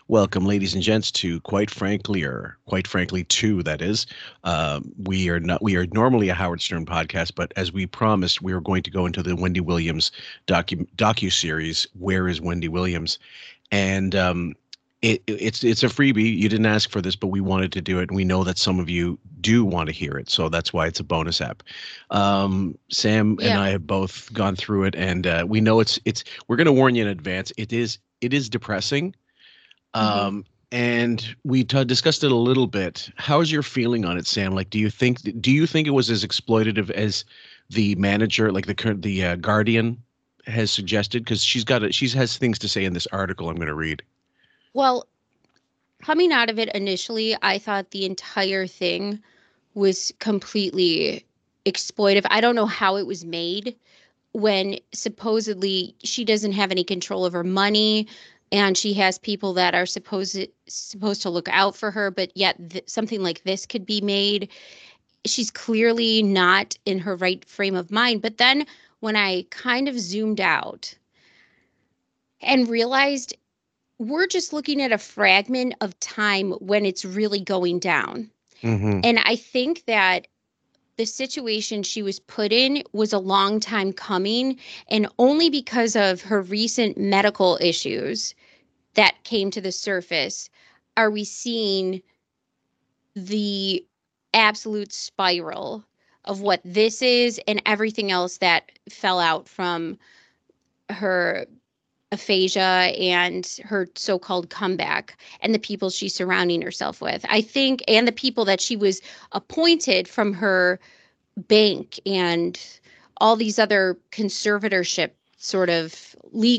Welcome, ladies and gents, to Quite Frankly, or Quite Frankly 2, that is. We are normally a Howard Stern podcast, but as we promised, we are going to go into the Wendy Williams docu-series, Where is Wendy Williams? And it's a freebie. You didn't ask for this, but we wanted to do it, and we know that some of you do want to hear it, so that's why it's a bonus app. Sam and Yeah. I have both gone through it, and we know it's. We're going to warn you in advance. It is depressing, hmm and we discussed it a little bit. How's your feeling on it, Sam? Like, do you think it was as exploitative as the manager, like the Guardian, has suggested? Because she has things to say in this article I'm going to read. Well, coming out of it initially, I thought the entire thing was completely exploitive. I don't know how it was made when supposedly she doesn't have any control over money and she has people that are supposed to look out for her, but yet something like this could be made. She's clearly not in her right frame of mind. But then when I kind of zoomed out and realized we're just looking at a fragment of time when it's really going down. Mm-hmm. And I think that the situation she was put in was a long time coming. And only because of her recent medical issues that came to the surface are we seeing the absolute spiral of what this is and everything else that fell out from her aphasia and her so-called comeback and the people she's surrounding herself with. I think, and the people that she was appointed from her bank and all these other conservatorship sort of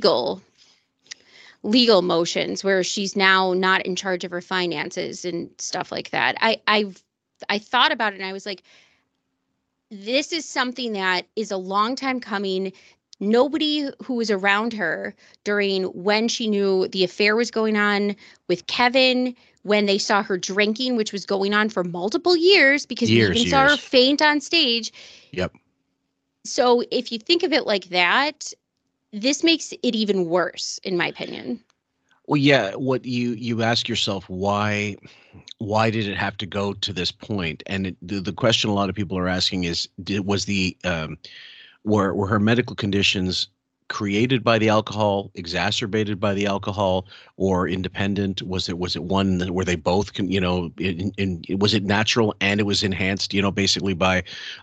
legal motions where she's now not in charge of her finances and stuff like that. I thought about it and I was like, this is something that is a long time coming. Nobody who was around her during when she knew the affair was going on with Kevin, when they saw her drinking, which was going on for multiple years because we even Years, saw her years. faint on stage. Yep. So if you think of it like that, this makes it even worse, in my opinion. Well, yeah. What you ask yourself, why did it have to go to this point? And the question a lot of people are asking is, was the were her medical conditions created by the alcohol, exacerbated by the alcohol, or independent? Was it one where they both can, was it natural and it was enhanced, basically by,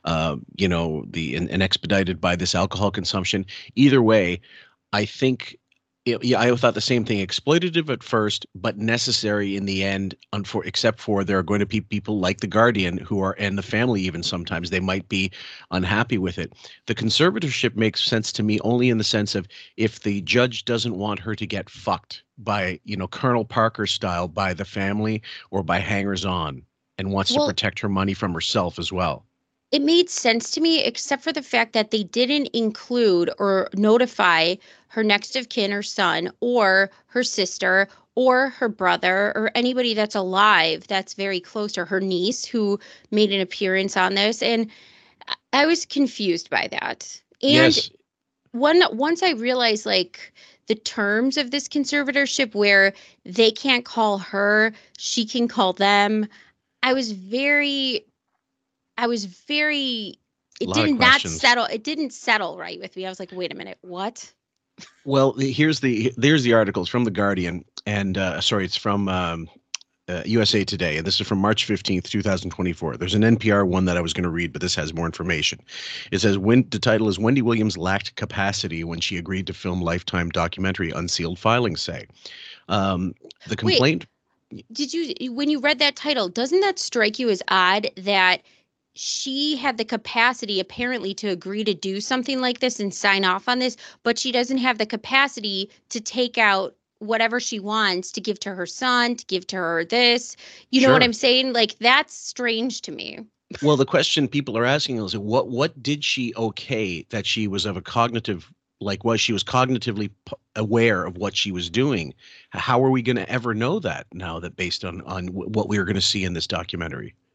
and expedited by this alcohol consumption? Either way, I think, yeah, I thought the same thing. Exploitative at first, but necessary in the end. Except for there are going to be people like the Guardian who are, and the family even sometimes they might be unhappy with it. The conservatorship makes sense to me only in the sense of if the judge doesn't want her to get fucked by, Colonel Parker style by the family or by hangers on, and wants to Well, protect her money from herself as well. it made sense to me, except for the fact that they didn't include or notify her next of kin, her son, or her sister, or her brother, or anybody that's alive that's very close to her niece who made an appearance on this. And I was confused by that. And Yes, once I realized like the terms of this conservatorship where they can't call her, she can call them, I was very I was very a it lot of did not questions. settle. It didn't settle right with me. I was like, wait a minute, what? Well, there's the articles from the Guardian, and sorry, it's from USA Today, and this is from March 15th, 2024. There's an NPR one that I was going to read, but this has more information. It says when the title is Wendy Williams lacked capacity when she agreed to film Lifetime documentary. Unsealed filings say um, the Wait, complaint. did you when you read that title, doesn't that strike you as odd that she had the capacity apparently to agree to do something like this and sign off on this, but she doesn't have the capacity to take out whatever she wants to give to her son, to give to her this. You know what Sure. I'm saying? Like that's strange to me. Well, the question people are asking is what did she okay that she was of a cognitive, like, was she was cognitively aware of what she was doing? How are we going to ever know that now, that based on what we are going to see in this documentary?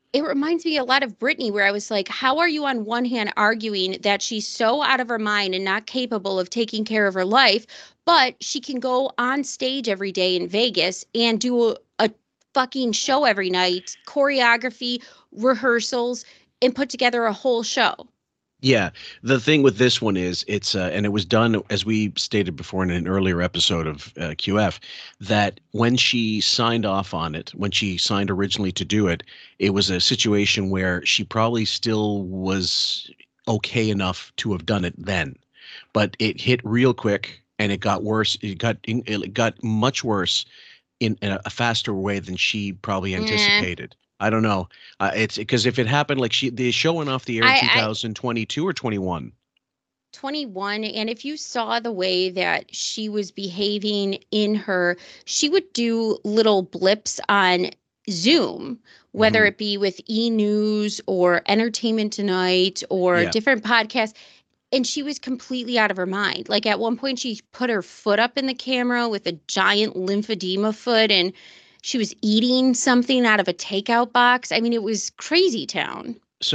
It reminds me a lot of Britney, where I was like, how are you on one hand arguing that she's so out of her mind and not capable of taking care of her life, but she can go on stage every day in Vegas and do a fucking show every night, choreography, rehearsals, and put together a whole show? Yeah, the thing with this one is it's and it was done as we stated before in an earlier episode of QF, that when she signed off on it, when she signed originally to do it, it was a situation where she probably still was okay enough to have done it then, but it hit real quick and it got worse. It got much worse in a faster way than she probably Eh. anticipated. I don't know. It's because if it happened like the show went off the air in I 2022 or 21. 21, and if you saw the way that she was behaving in her, she would do little blips on Zoom, whether Hmm. it be with E! News or Entertainment Tonight or Yeah. different podcasts, and she was completely out of her mind. Like at one point she put her foot up in the camera with a giant lymphedema foot, and she was eating something out of a takeout box. I mean, it was crazy town. So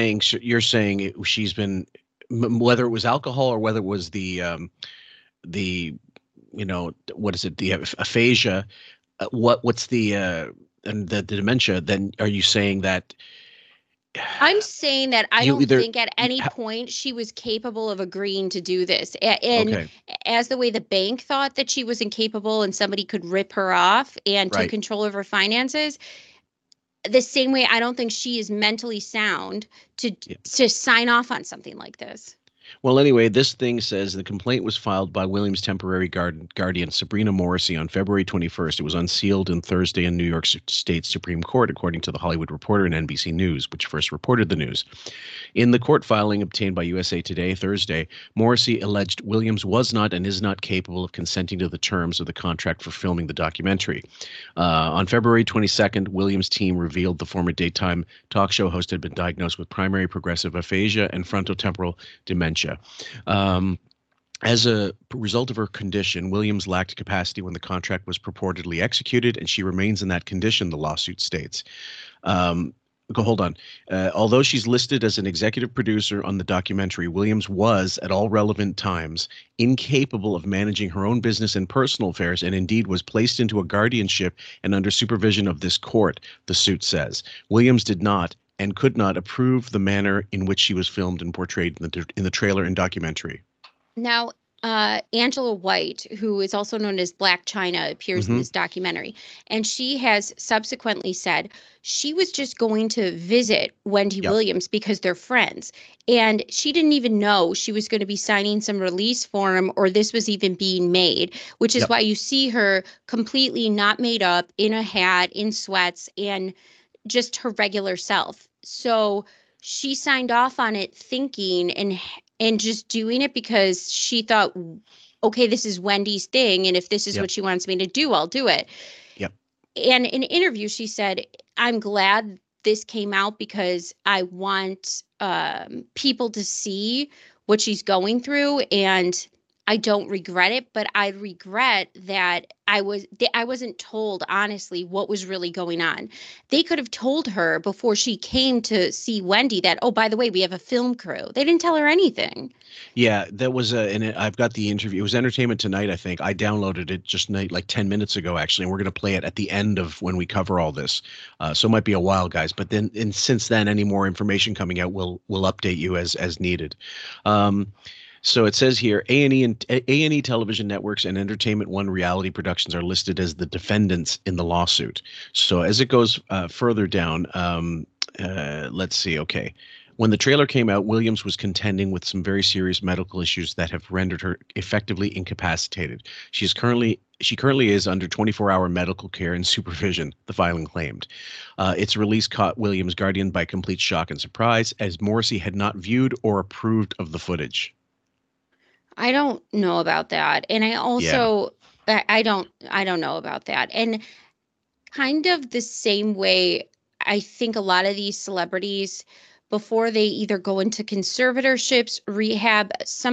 she's been whether it was alcohol or whether it was the what is it, the aphasia, what's the and the dementia, then are you saying that I'm saying that I you don't either think at any point she was capable of agreeing to do this. And okay, as the way the bank thought that she was incapable and somebody could rip her off and took right. control of her finances, the same way I don't think she is mentally sound to Yeah. to sign off on something like this. Well, anyway, this thing says the complaint was filed by Williams' temporary guardian, Sabrina Morrissey, on February 21st. It was unsealed on Thursday in New York State Supreme Court, according to The Hollywood Reporter and NBC News, which first reported the news. In the court filing obtained by USA Today Thursday, Morrissey alleged Williams was not and is not capable of consenting to the terms of the contract for filming the documentary. On February 22nd, Williams' team revealed the former daytime talk show host had been diagnosed with primary progressive aphasia and frontotemporal dementia. Um, as a result of her condition, Williams lacked capacity when the contract was purportedly executed, and she remains in that condition, the lawsuit states. Um, Hold on. Although she's listed as an executive producer on the documentary, Williams was, at all relevant times, incapable of managing her own business and personal affairs, and indeed was placed into a guardianship and under supervision of this court, the suit says. Williams did not and could not approve the manner in which she was filmed and portrayed in the trailer and documentary. Now, Angela White, who is also known as Black China, appears in Hmm. this documentary. And she has subsequently said she was just going to visit Wendy Yep. Williams because they're friends. And she didn't even know she was going to be signing some release form or this was even being made, which is Yep. why you see her completely not made up in a hat, in sweats, and just her regular self. So she signed off on it thinking and just doing it because she thought, okay, this is Wendy's thing, and if this is Yep. what she wants me to do, I'll do it. Yep. And in an interview, she said, I'm glad this came out because I want people to see what she's going through, and I don't regret it, but I regret that I wasn't told honestly what was really going on. They could have told her before she came to see Wendy that, oh, by the way, we have a film crew. They didn't tell her anything. Yeah, that was I've got the interview. It was Entertainment Tonight, I think. I downloaded it just like 10 minutes ago, actually, and we're going to play it at the end of when we cover all this. So it might be a while, guys. But then, and since then, any more information coming out, we'll update you as needed. Um, so it says here, A&E Television Networks and Entertainment One Reality Productions are listed as the defendants in the lawsuit. So as it goes further down, let's see. Okay. When the trailer came out, Williams was contending with some very serious medical issues that have rendered her effectively incapacitated. She currently is under 24-hour medical care and supervision, the filing claimed. Its release caught Williams' guardian by complete shock and surprise, as Morrissey had not viewed or approved of the footage. I don't know about that. And I Yeah. also I don't know about that. And kind of the same way I think a lot of these celebrities before they either go into conservatorships, rehab,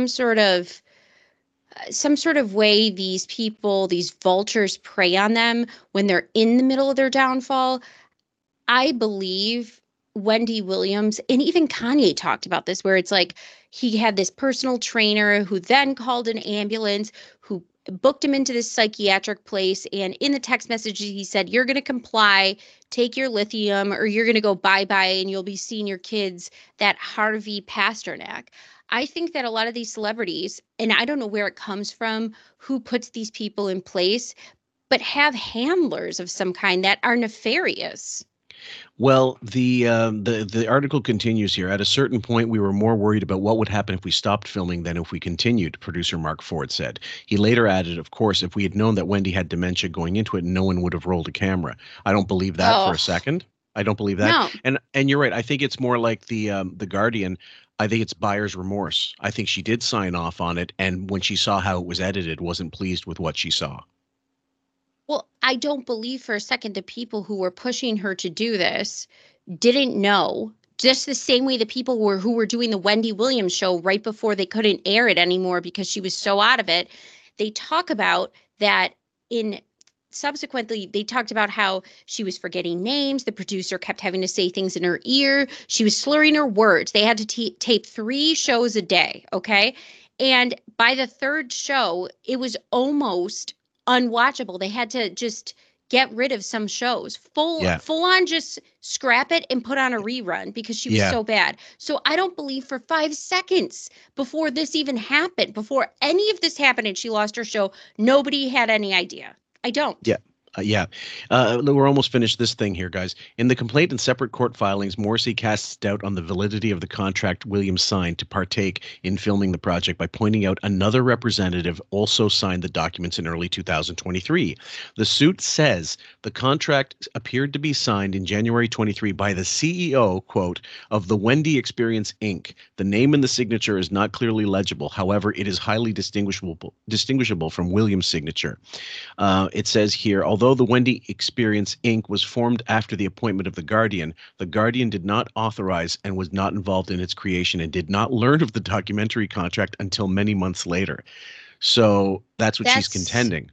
some sort of way these people, these vultures prey on them when they're in the middle of their downfall. I believe Wendy Williams, and even Kanye talked about this, where it's like he had this personal trainer who then called an ambulance, who booked him into this psychiatric place. And in the text messages, he said, "You're going to comply, take your lithium, or you're going to go bye-bye and you'll be seeing your kids," that Harvey Pasternak. I think that a lot of these celebrities, and I don't know where it comes from, who puts these people in place, but have handlers of some kind that are nefarious. Well, the article continues here. At a certain point, we were more worried about what would happen if we stopped filming than if we continued, producer Mark Ford said. He later added, of course, if we had known that Wendy had dementia going into it, no one would have rolled a camera. I don't believe that for Oh, a second. I don't believe that. no. And you're right. I think it's more like the Guardian. I think it's buyer's remorse. I think she did sign off on it, and when she saw how it was edited, wasn't pleased with what she saw. Well, I don't believe for a second the people who were pushing her to do this didn't know. Just the same way the people were who were doing the Wendy Williams show right before they couldn't air it anymore because she was so out of it. They talk about that in subsequently they talked about how she was forgetting names. The producer kept having to say things in her ear. She was slurring her words. They had to tape 3 shows a day. Okay. And by the third show, it was almost unwatchable. They had to just get rid of some shows, Yeah. full on just scrap it and put on a rerun because she was Yeah. so bad. So I don't believe for 5 seconds before this even happened, before any of this happened and she lost her show, nobody had any idea. I don't. Yeah. Yeah. We're almost finished this thing here, guys. In the complaint and separate court filings, Morrissey casts doubt on the validity of the contract Williams signed to partake in filming the project by pointing out another representative also signed the documents in early 2023. The suit says the contract appeared to be signed in January 23 by the CEO, quote, of the Wendy Experience Inc. The name in the signature is not clearly legible. However, it is highly distinguishable from Williams' signature. It says here, although the Wendy Experience Inc. was formed after the appointment of the Guardian did not authorize and was not involved in its creation and did not learn of the documentary contract until many months later. So that's what she's contending.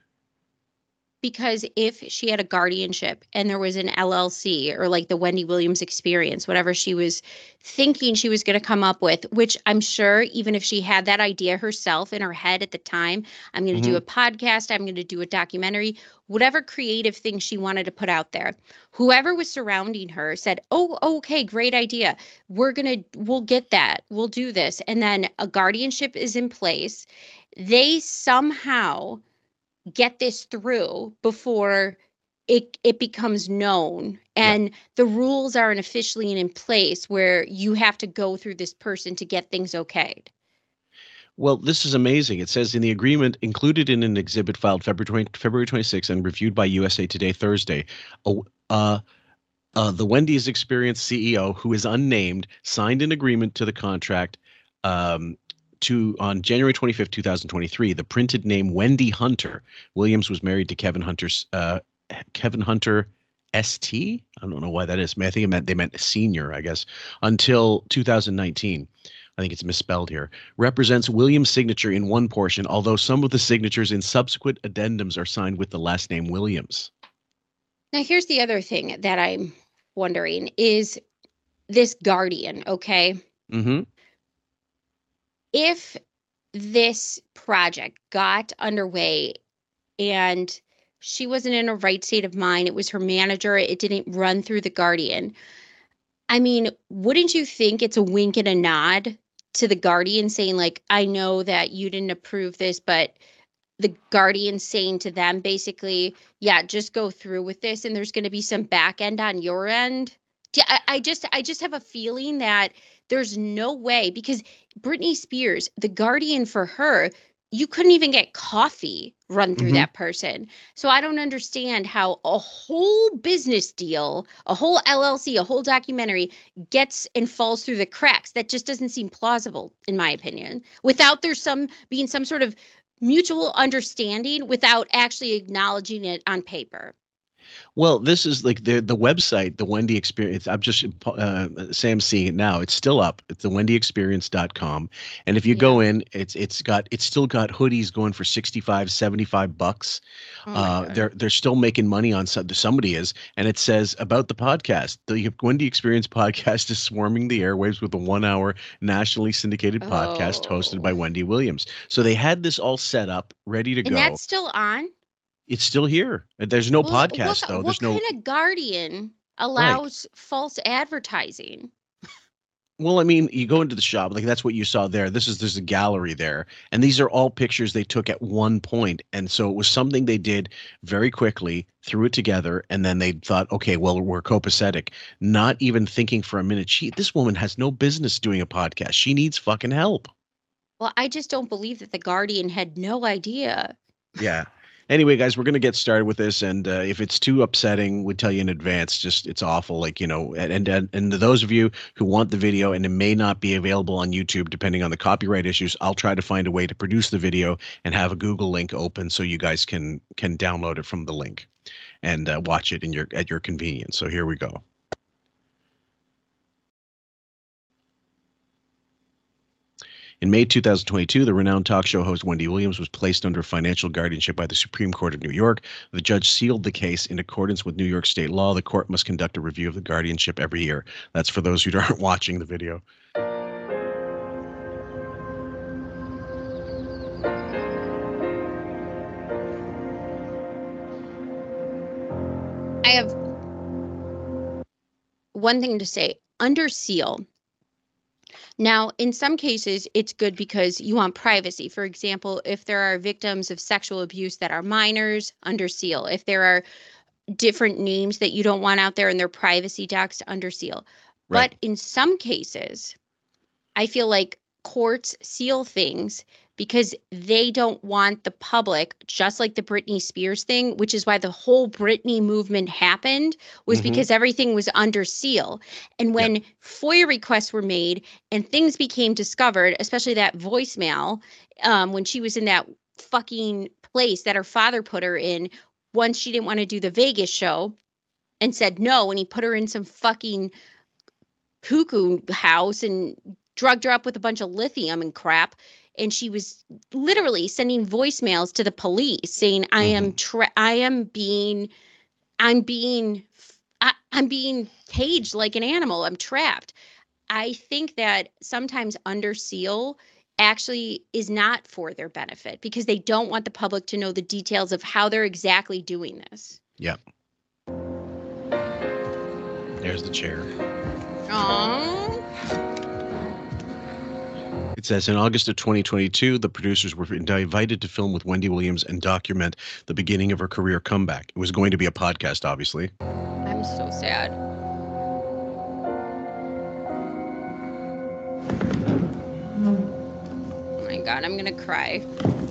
Because if she had a guardianship and there was an LLC or like the Wendy Williams Experience, whatever she was thinking she was going to come up with, which I'm sure even if she had that idea herself in her head at the time, I'm going to do a podcast, I'm going to do a documentary, whatever creative thing she wanted to put out there, whoever was surrounding her said, "Oh, okay, great idea. We'll get that. We'll do this." And then a guardianship is in place. They somehow get this through before it becomes known, and the rules aren't officially in place where you have to go through this person to get things okayed. Well, this is amazing. It says in the agreement included in an exhibit filed February 26 and reviewed by USA Today Thursday, the Wendy's Experience CEO, who is unnamed, signed an agreement to the contract on January 25th, 2023. The printed name Wendy Hunter. Williams was married to Kevin Hunter ST. I don't know why that is. I think they meant senior, I guess, until 2019. I think it's misspelled here. Represents Williams' signature in one portion, although some of the signatures in subsequent addendums are signed with the last name Williams. Now, here's the other thing that I'm wondering is this Guardian, okay? Mm-hmm. If this project got underway and she wasn't in a right state of mind, it was her manager, it didn't run through the Guardian. I mean, wouldn't you think it's a wink and a nod to the Guardian saying, like, I know that you didn't approve this, but the Guardian saying to them basically, yeah, just go through with this and there's going to be some back end on your end? I just have a feeling that there's no way, because Britney Spears, the Guardian for her, you couldn't even get coffee run through that person. So I don't understand how a whole business deal, a whole LLC, a whole documentary gets and falls through the cracks. That just doesn't seem plausible, in my opinion, without there being some sort of mutual understanding without actually acknowledging it on paper. Well, this is like the website, the Wendy Experience. I'm just Sam's seeing it now. It's still up. It's the wendyexperience.com. And if you go Yeah. in, it's still got hoodies going for 65, 75 bucks. Oh my God. They're still making money on somebody is, and it says about the podcast. The Wendy Experience podcast is swarming the airwaves with a 1 hour nationally syndicated podcast hosted by Oh. Wendy Williams. So they had this all set up, ready to And go. that's still on? It's still here. There's no Well, podcast though. what There's kind no of guardian right. allows false advertising? Well, I mean, you go into the shop, like that's what you saw there. There's a gallery there, and these are all pictures they took at one point, and so it was something they did very quickly, threw it together, and then they thought, okay, well, we're copacetic, not even thinking for a minute. This woman has no business doing a podcast. She needs fucking help. Well, I just don't believe that the guardian had no idea. Yeah. Anyway, guys, we're going to get started with this, and if it's too upsetting, we tell you in advance. Just it's awful, like and those of you who want the video, and it may not be available on YouTube depending on the copyright issues. I'll try to find a way to produce the video and have a Google link open so you guys can download it from the link and watch it at your convenience. So here we go. In May 2022, the renowned talk show host Wendy Williams was placed under financial guardianship by the Supreme Court of New York. The judge sealed the case in accordance with New York state law. The court must conduct a review of the guardianship every year. That's for those who aren't watching the video. I have one thing to say. Under seal. Now, in some cases, it's good because you want privacy. For example, if there are victims of sexual abuse that are minors, under seal. If there are different names that you don't want out there in their privacy docs, under seal. Right. But in some cases, I feel like courts seal things because they don't want the public, just like the Britney Spears thing, which is why the whole Britney movement happened, was because everything was under seal. And when FOIA requests were made and things became discovered, especially that voicemail, when she was in that fucking place that her father put her in, once she didn't want to do the Vegas show and said no, and he put her in some fucking cuckoo house and drugged her up with a bunch of lithium and crap. And she was literally sending voicemails to the police saying, I'm being caged like an animal. I'm trapped. I think that sometimes under seal actually is not for their benefit because they don't want the public to know the details of how they're exactly doing this. Yep. There's the chair. Aww. It says in August of 2022, the producers were invited to film with Wendy Williams and document the beginning of her career comeback. It was going to be a podcast, obviously. I'm so sad. Oh my God, I'm gonna cry.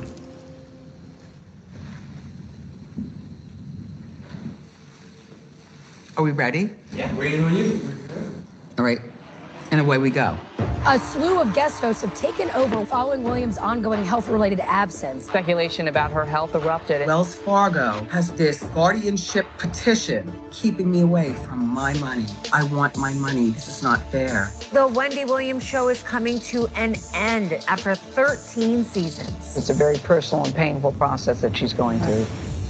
Are we ready? Yeah, waiting on you. All right, and away we go. A slew of guest hosts have taken over following Williams' ongoing health-related absence. Speculation about her health erupted. Wells Fargo has this guardianship petition keeping me away from my money. I want my money. This is not fair. The Wendy Williams Show is coming to an end after 13 seasons. It's a very personal and painful process that she's going through.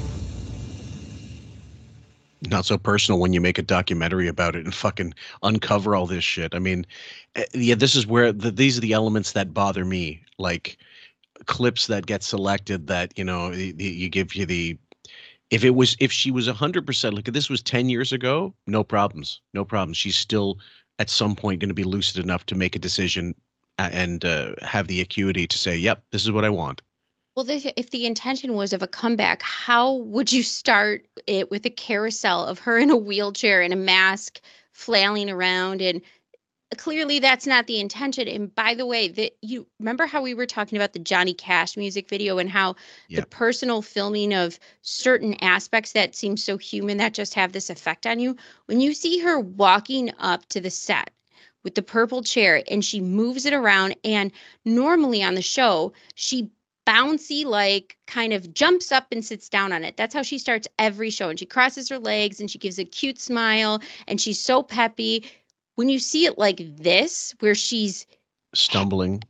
Not so personal when you make a documentary about it and fucking uncover all this shit. I mean, yeah, this is where these are the elements that bother me, like clips that get selected that, you give you the, if she was 100%, like if this was 10 years ago, no problems. She's still at some point going to be lucid enough to make a decision and have the acuity to say, yep, this is what I want. Well, if the intention was of a comeback, how would you start it with a carousel of her in a wheelchair and a mask flailing around? And clearly that's not the intention. And by the way, you remember how we were talking about the Johnny Cash music video and how the personal filming of certain aspects that seem so human that just have this effect on you? When you see her walking up to the set with the purple chair and she moves it around, and normally on the show, she bouncy, like kind of jumps up and sits down on it. That's how she starts every show. And she crosses her legs and she gives a cute smile and she's so peppy. When you see it like this, where she's Stumbling.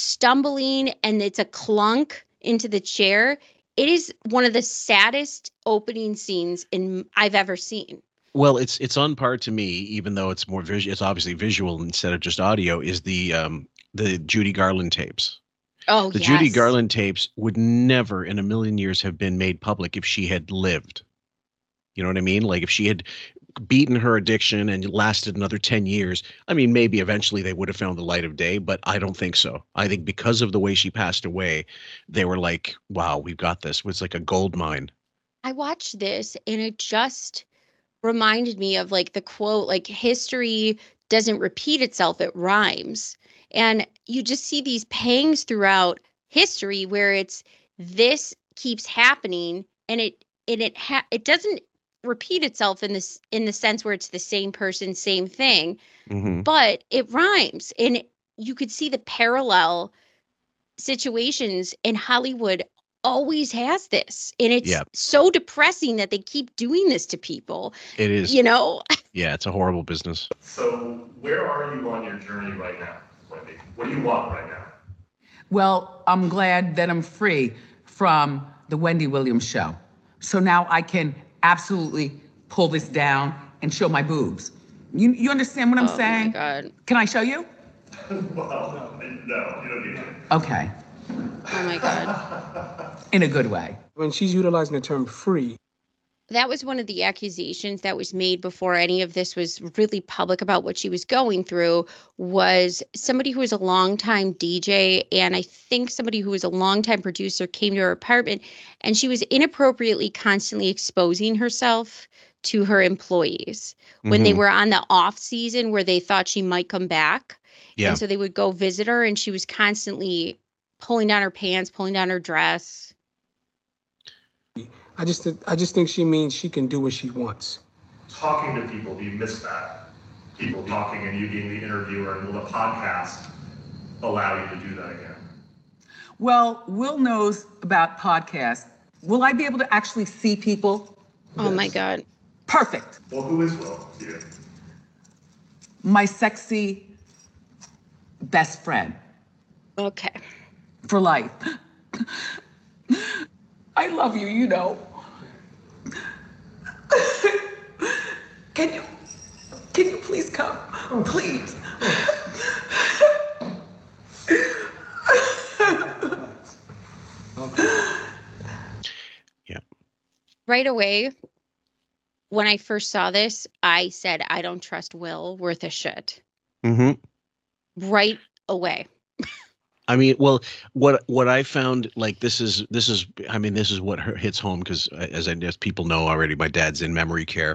and it's a clunk into the chair, it is one of the saddest opening scenes I've ever seen. Well, it's on par to me, even though it's more visual. It's obviously visual instead of just audio. Is the Judy Garland tapes? Oh, The yes. Judy Garland tapes would never in a million years have been made public if she had lived. You know what I mean? Like if she had beaten her addiction and lasted another 10 years, I mean, maybe eventually they would have found the light of day, but I don't think so. I think because of the way she passed away, they were like, wow, we've got this. It was like a gold mine. I watched this and it just reminded me of like the quote, like history doesn't repeat itself, it rhymes. And you just see these pangs throughout history where it's this keeps happening and it doesn't repeat itself in the sense where it's the same person, same thing, but it rhymes. And you could see the parallel situations, and Hollywood always has this. And it's so depressing that they keep doing this to people. It is. You know? Yeah, it's a horrible business. So where are you on your journey right now, Wendy? What do you want right now? Well, I'm glad that I'm free from the Wendy Williams show. So now I can absolutely pull this down and show my boobs. You understand what I'm saying? Oh my God. Can I show you? Well, no, you don't need to. Okay. Oh my God. In a good way. When she's utilizing the term free. That was one of the accusations that was made before any of this was really public about what she was going through, was somebody who was a longtime DJ and I think somebody who was a longtime producer came to her apartment and she was inappropriately constantly exposing herself to her employees when they were on the off season where they thought she might come back. Yeah. And so they would go visit her and she was constantly pulling down her pants, pulling down her dress. I just think she means she can do what she wants. Talking to people, do you miss that? People talking and you being the interviewer, and will the podcast allow you to do that again? Well, Will knows about podcasts. Will I be able to actually see people? Oh my God. Perfect. Well, who is Will to you? My sexy best friend Okay. for life. I love you, you know. Can you please come? Please. Yeah. Right away, when I first saw this, I said, I don't trust Will worth a shit. Right away. I mean, well, what I found, like, this is what hits home because, as people know already, my dad's in memory care.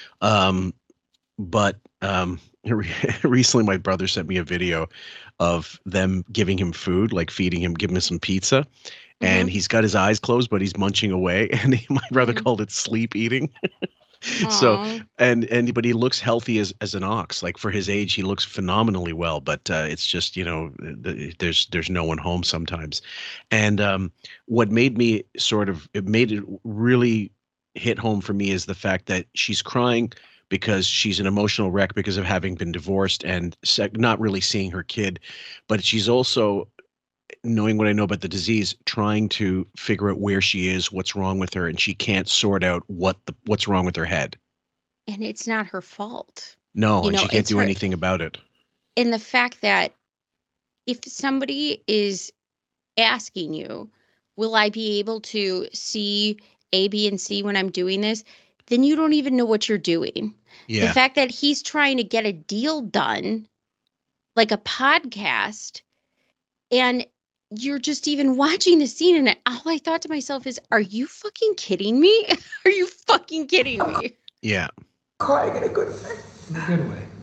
But recently my brother sent me a video of them giving him food, like feeding him, giving him some pizza, and he's got his eyes closed, but he's munching away. And my brother called it sleep eating. So, but he looks healthy as an ox. Like for his age, he looks phenomenally well. But it's just, you know, there's no one home sometimes. And what made me it made it really hit home for me is the fact that she's crying because she's an emotional wreck because of having been divorced and not really seeing her kid. But she's also, knowing what I know about the disease, trying to figure out where she is, what's wrong with her, and she can't sort out what's wrong with her head. And it's not her fault. No, and she can't do anything about it. And the fact that if somebody is asking you, will I be able to see A, B, and C when I'm doing this? Then you don't even know what you're doing. Yeah. The fact that he's trying to get a deal done, like a podcast, and you're just even watching the scene, and all I thought to myself is, are you fucking kidding me? Are you fucking kidding me? Yeah. Crying in a good way. In a good way.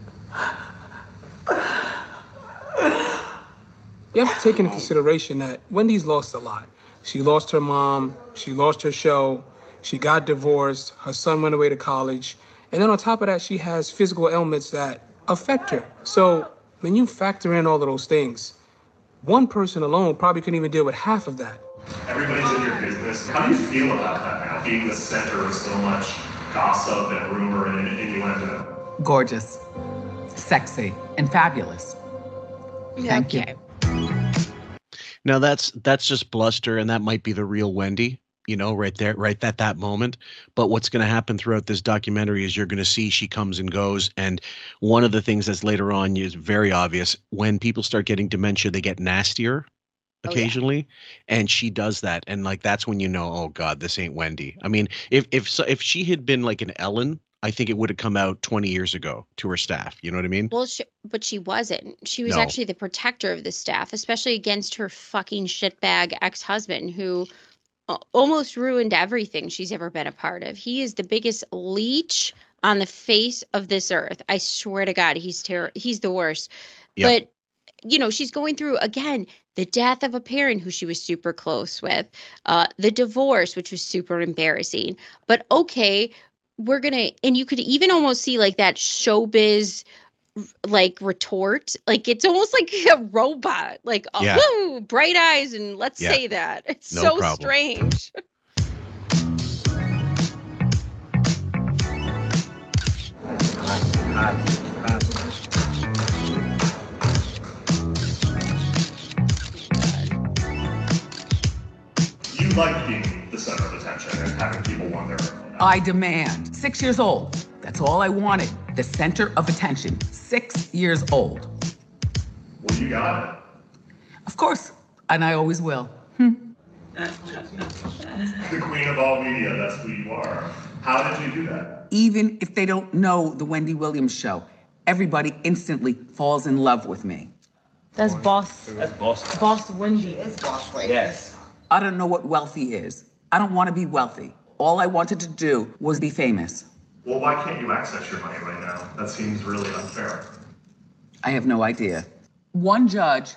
You have to take into consideration that Wendy's lost a lot. She lost her mom, she lost her show, she got divorced, her son went away to college, and then on top of that, she has physical ailments that affect her. So when you factor in all of those things, one person alone probably couldn't even deal with half of that. Everybody's in your business. How do you feel about that now, being the center of so much gossip and rumor and innuendo? Gorgeous, sexy, and fabulous. Thank you. Now that's just bluster, and that might be the real Wendy, right there, right at that moment. But what's going to happen throughout this documentary is you're going to see she comes and goes. And one of the things that's later on is very obvious. When people start getting dementia, they get nastier occasionally, and she does that. And like, that's when oh God, this ain't Wendy. I mean, if she had been like an Ellen, I think it would have come out 20 years ago to her staff. You know what I mean? Well, but she wasn't. She was actually the protector of the staff, especially against her fucking shitbag ex-husband who almost ruined everything she's ever been a part of. He is the biggest leech on the face of this earth. I swear to God, he's the worst. Yep. But, she's going through, again, the death of a parent who she was super close with, the divorce, which was super embarrassing. But okay, and you could even almost see like that showbiz like retort, like it's almost like a robot, like woo, bright eyes, and let's say that it's no so problem. Strange. You like being the center of attention and having people wonder. I demand. 6 years old. That's all I wanted. The center of attention. 6 years old. Well, you got it. Of course. And I always will. The queen of all media, that's who you are. How did you do that? Even if they don't know the Wendy Williams show, everybody instantly falls in love with me. That's boss. That's boss. Boss Wendy is boss lady. Yes. I don't know what wealthy is. I don't want to be wealthy. All I wanted to do was be famous. Well, why can't you access your money right now? That seems really unfair. I have no idea. One judge.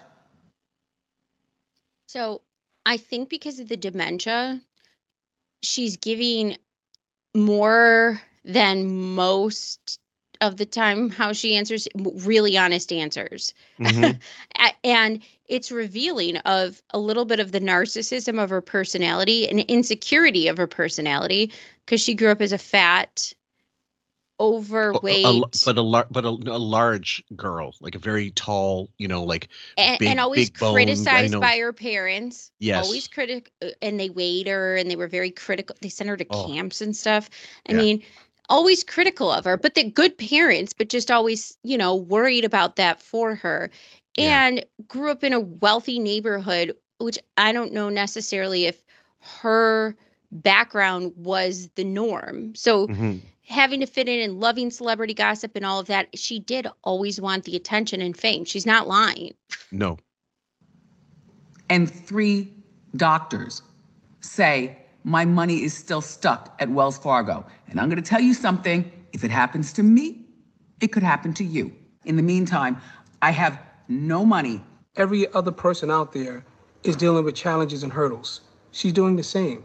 So I think because of the dementia, she's giving more than most of the time how she answers really honest answers. Mm-hmm. And it's revealing of a little bit of the narcissism of her personality and insecurity of her personality, because she grew up as a fat, overweight, but a large girl, like a very tall, like big, and always big boned, criticized by her parents. Yes, always and they weighed her, and they were very critical. They sent her to camps and stuff. I mean, always critical of her, but the good parents, but just always, worried about that for her. And grew up in a wealthy neighborhood, which I don't know necessarily if her background was the norm. So having to fit in and loving celebrity gossip and all of that, she did always want the attention and fame. She's not lying. No. And 3 doctors say my money is still stuck at Wells Fargo. And I'm going to tell you something. If it happens to me, it could happen to you. In the meantime, I have no money. Every other person out there is dealing with challenges and hurdles. She's doing the same.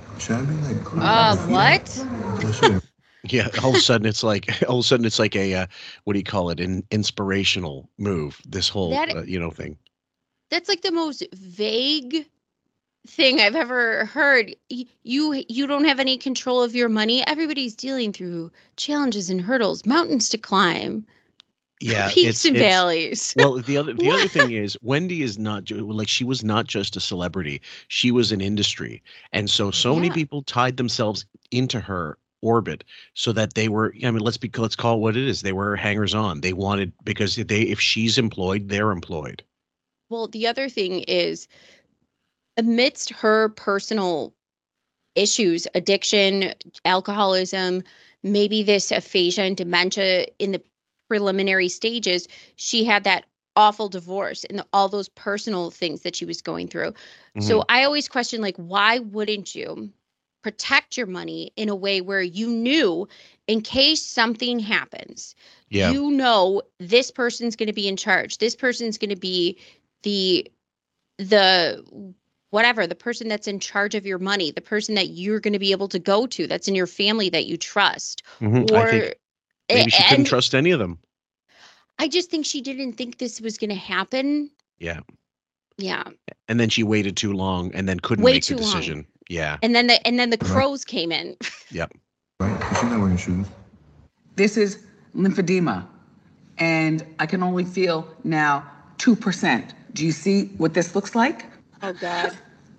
What? Yeah, all of a sudden it's like a what do you call it? An inspirational move. This whole thing. That's like the most vague thing I've ever heard. You don't have any control of your money. Everybody's dealing through challenges and hurdles, mountains to climb. Yeah, peaks and valleys. Well, the other thing is, Wendy is not she was not just a celebrity; she was an industry, and so many people tied themselves into her orbit so that they were. I mean, let's call it what it is. They were hangers on. They wanted, because if she's employed, they're employed. Well, the other thing is, amidst her personal issues, addiction, alcoholism, maybe this aphasia and dementia in the preliminary stages, she had that awful divorce and all those personal things that she was going through. Mm-hmm. So I always question, like, why wouldn't you protect your money in a way where you knew in case something happens, this person's going to be in charge. This person's going to be the whatever, the person that's in charge of your money, the person that you're going to be able to go to, that's in your family that you trust. Mm-hmm. Or maybe she couldn't trust any of them. I just think she didn't think this was going to happen. Yeah. Yeah. And then she waited too long and then couldn't Way make the too long. decision. Yeah. And then the crows came in. Yep. Right? She's not wearing shoes. This is lymphedema, and I can only feel now 2%. Do you see what this looks like? Oh, God.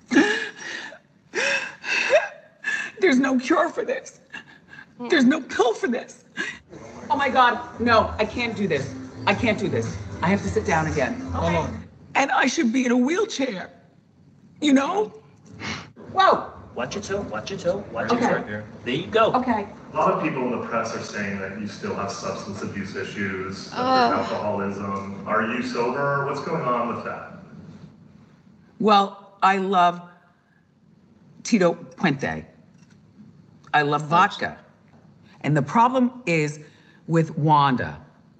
There's no cure for this. There's no pill for this. Oh my God, no, I can't do this. I can't do this. I have to sit down again. Hold on. And I should be in a wheelchair. You know? Whoa. Watch your toe, watch your toe, watch Okay. your toe. There you go. Okay. A lot of people in the press are saying that you still have substance abuse issues, that Oh. there's alcoholism. Are you sober? What's going on with that? Well, I love Tito Puente. I love vodka. And the problem is with Wanda.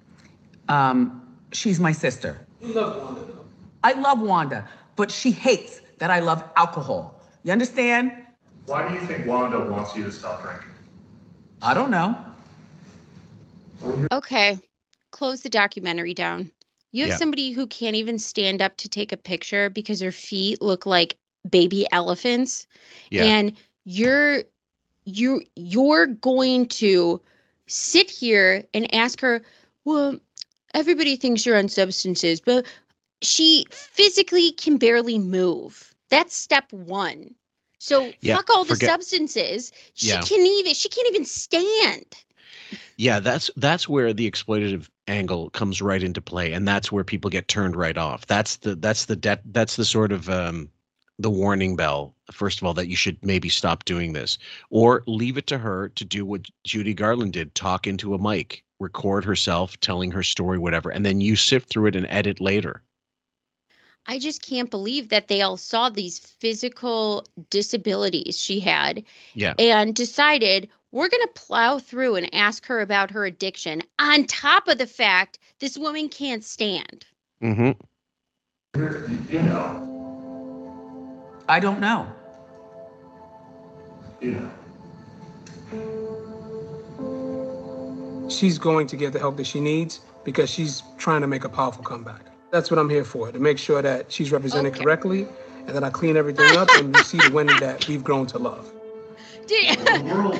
She's my sister. You love Wanda, though. I love Wanda, but she hates that I love alcohol. You understand? Why do you think Wanda wants you to stop drinking? I don't know. Okay. Close the documentary down. You have Yeah. somebody who can't even stand up to take a picture because her feet look like baby elephants. Yeah. And you're going to sit here and ask her, well, everybody thinks you're on substances, but she physically can barely move. That's step one. So Yeah, fuck all the forget- substances. She Yeah. can't even stand. Yeah, that's where the exploitative angle comes right into play, and that's where people get turned right off. That's the sort of the warning bell. First of all, that you should maybe stop doing this, or leave it to her to do what Judy Garland did: talk into a mic, record herself telling her story, whatever, and then you sift through it and edit later. I just can't believe that they all saw these physical disabilities she had Yeah, and decided we're going to plow through and ask her about her addiction on top of the fact this woman can't stand. mm-hmm. You know. I don't know. You know. She's going to get the help that she needs because she's trying to make a powerful comeback. That's what I'm here for, to make sure that she's represented Okay. correctly and that I clean everything up and we see the Wendy that we've grown to love. Do you, The world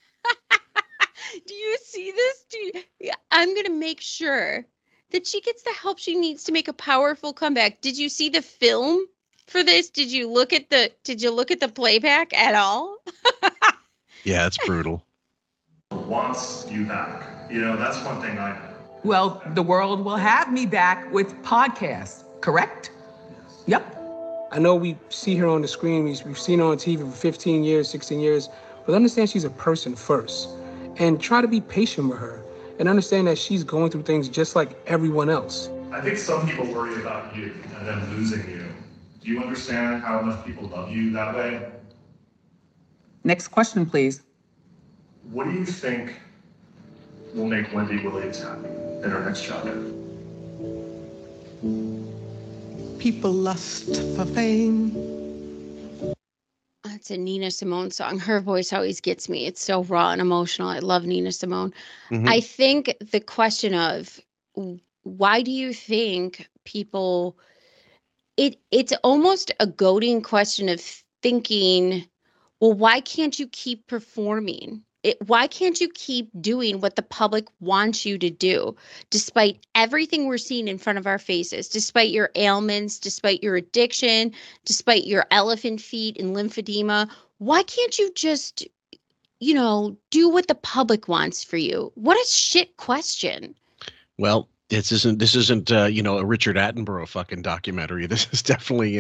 do you see this? Yeah, I'm going to make sure that she gets the help she needs to make a powerful comeback. Did you see the film for this? Did you look at the playback at all? Yeah, it's brutal. wants you back. You know, that's one thing I know. Well, the world will have me back with podcasts, correct? Yep. I know we see her on the screen, we've seen her on TV for 15 years, 16 years, but understand she's a person first. And try to be patient with her and understand that she's going through things just like everyone else. I think some people worry about you and them losing you. Do you understand how much people love you that way? Next question, please. What do you think will make Wendy Williams happy in her next chapter? People lust for fame. That's a Nina Simone song. Her voice always gets me. It's so raw and emotional. I love Nina Simone. Mhm. I think the question of why do you think people it's almost a goading question of thinking, well, why can't you keep performing? Why can't you keep doing what the public wants you to do, despite everything we're seeing in front of our faces, despite your ailments, despite your addiction, despite your elephant feet and lymphedema? Why can't you just, do what the public wants for you? What a shit question. Well, this isn't a Richard Attenborough fucking documentary. This is definitely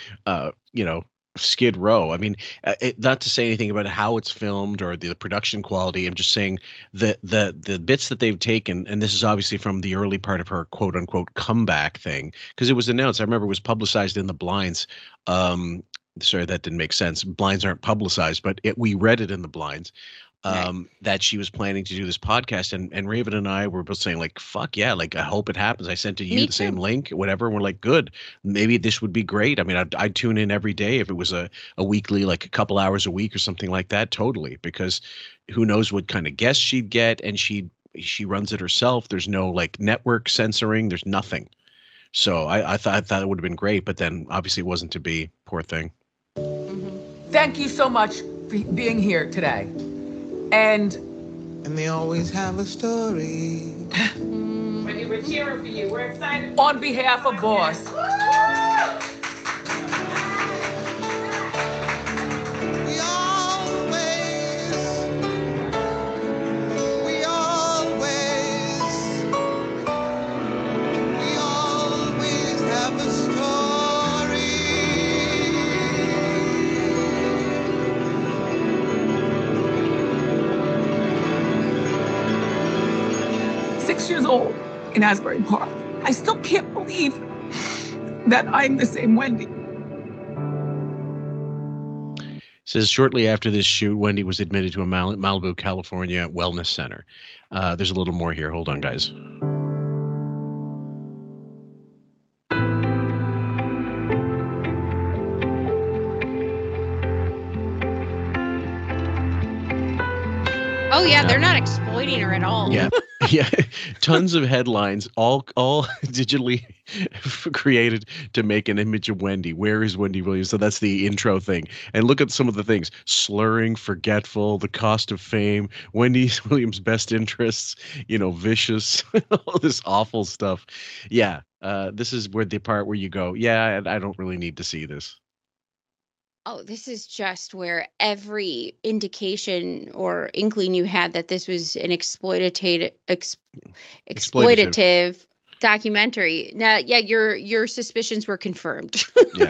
Skid Row. I mean, not to say anything about how it's filmed or the production quality. I'm just saying the bits that they've taken, and this is obviously from the early part of her quote unquote comeback thing, because it was announced. I remember it was publicized in the blinds. Sorry, that didn't make sense. Blinds aren't publicized, but we read it in the blinds. That she was planning to do this podcast, and Raven and I were both saying, like, fuck yeah, like I hope it happens. I sent to you the same link, whatever, and we're like, good, maybe this would be great. I mean, I'd tune in every day if it was a weekly, like a couple hours a week or something like that, totally, because who knows what kind of guests she'd get, and she runs it herself. There's no like network censoring, there's nothing. So I thought it would have been great, but then obviously it wasn't to be. Poor thing. Thank you so much for being here today. And they always have a story. Wendy, we're cheering for you. We're excited. On behalf of Boss. We always have a story. 6 years old in Asbury Park. I still can't believe that I'm the same Wendy. Says shortly after this shoot, Wendy was admitted to a Malibu, California wellness center. There's a little more here. Hold on, guys. Oh yeah, they're not exploiting her at all. Yeah, yeah, tons of headlines, all digitally created to make an image of Wendy. Where is Wendy Williams? So that's the intro thing. And look at some of the things: slurring, forgetful, the cost of fame, Wendy Williams' best interests, vicious, all this awful stuff. Yeah, this is where the part where you go, yeah, I don't really need to see this. Oh, this is just where every indication or inkling you had that this was an exploitative documentary. Now, yeah, your suspicions were confirmed. Yeah.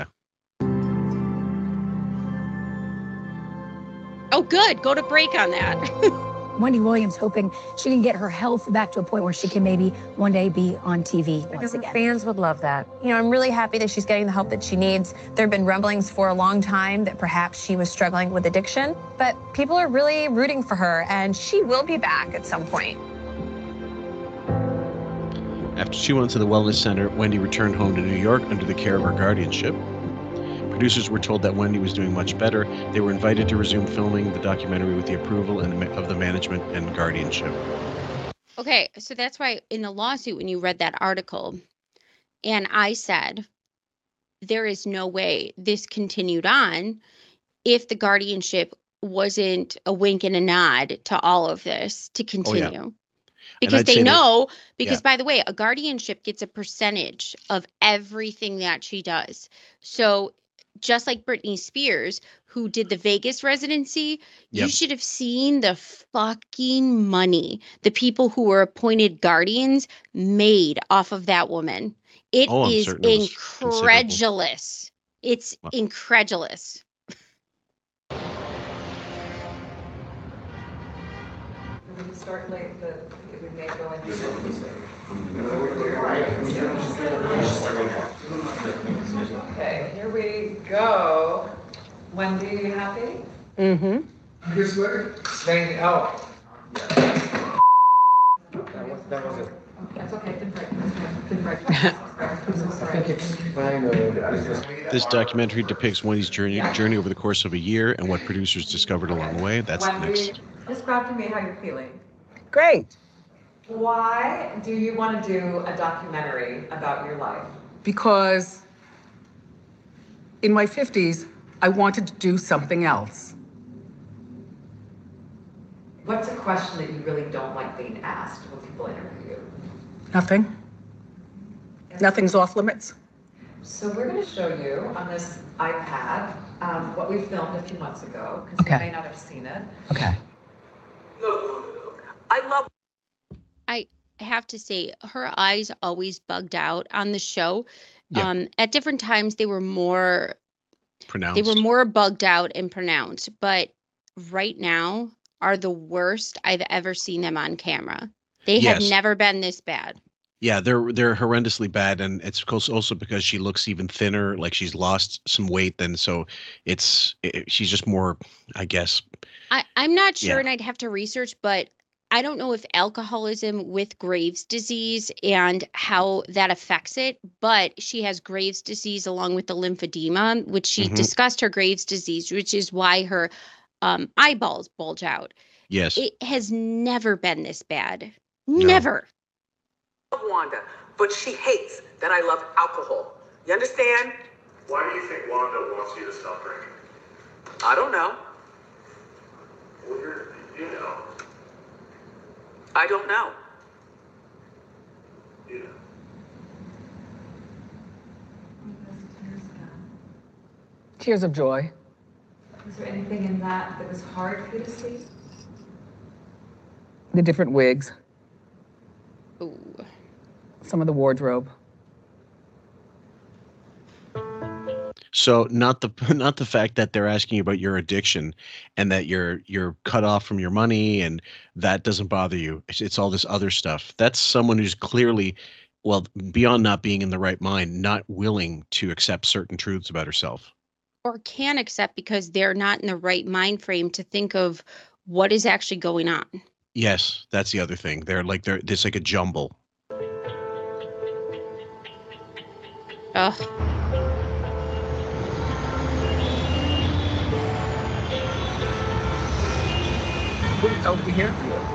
Oh, good. Go to break on that. Wendy Williams hoping she can get her health back to a point where she can maybe one day be on TV once again. Fans would love that. I'm really happy that she's getting the help that she needs. There have been rumblings for a long time that perhaps she was struggling with addiction, but people are really rooting for her, and she will be back at some point. After 2 months in the wellness center, Wendy returned home to New York under the care of her guardianship. Producers were told that Wendy was doing much better. They were invited to resume filming the documentary with the approval of the management and guardianship. Okay, so that's why in the lawsuit, when you read that article, and I said, there is no way this continued on if the guardianship wasn't a wink and a nod to all of this to continue. Oh, yeah. Because they know, by the way, a guardianship gets a percentage of everything that she does. So just like Britney Spears, who did the Vegas residency, you should have seen the fucking money the people who were appointed guardians made off of that woman. It is incredulous. It's incredulous. Start late, but we may go into Okay, here we go. Wendy, you happy? Mm-hmm. This way. Staying out. That was it. That's okay. Didn't break. This documentary depicts Wendy's journey over the course of a year and what producers discovered along the way. That's Wendy, next. describe to me how you're feeling. Great. Why do you want to do a documentary about your life? Because in my 50s, I wanted to do something else. What's a question that you really don't like being asked when people interview you? Nothing. Nothing's off limits. So we're going to show you on this iPad what we filmed a few months ago, because you may not have seen it. Okay. I have to say, her eyes always bugged out on the show. Yeah. At different times, they were more pronounced. They were more bugged out and pronounced, but right now are the worst I've ever seen them on camera. They have never been this bad. Yeah, they're horrendously bad, and it's also because she looks even thinner, like she's lost some weight. Then so she's just more, I guess. I'm not sure, and I'd have to research, but I don't know if alcoholism with Graves' disease and how that affects it, but she has Graves' disease along with the lymphedema, which she discussed her Graves' disease, which is why her eyeballs bulge out. Yes. It has never been this bad. No. Never. Wanda, but she hates that I love alcohol. You understand? Why do you think Wanda wants you to stop drinking? I don't know. Well, you know. I don't know. You know. Tears of joy. Was there anything in that was hard for you to see? The different wigs. Ooh. Some of the wardrobe. So not the fact that they're asking you about your addiction and that you're cut off from your money and that doesn't bother you. It's all this other stuff. That's someone who's clearly, well, beyond not being in the right mind, not willing to accept certain truths about herself. Or can accept because they're not in the right mind frame to think of what is actually going on. Yes, that's the other thing. There's like a jumble. Ugh. Over here.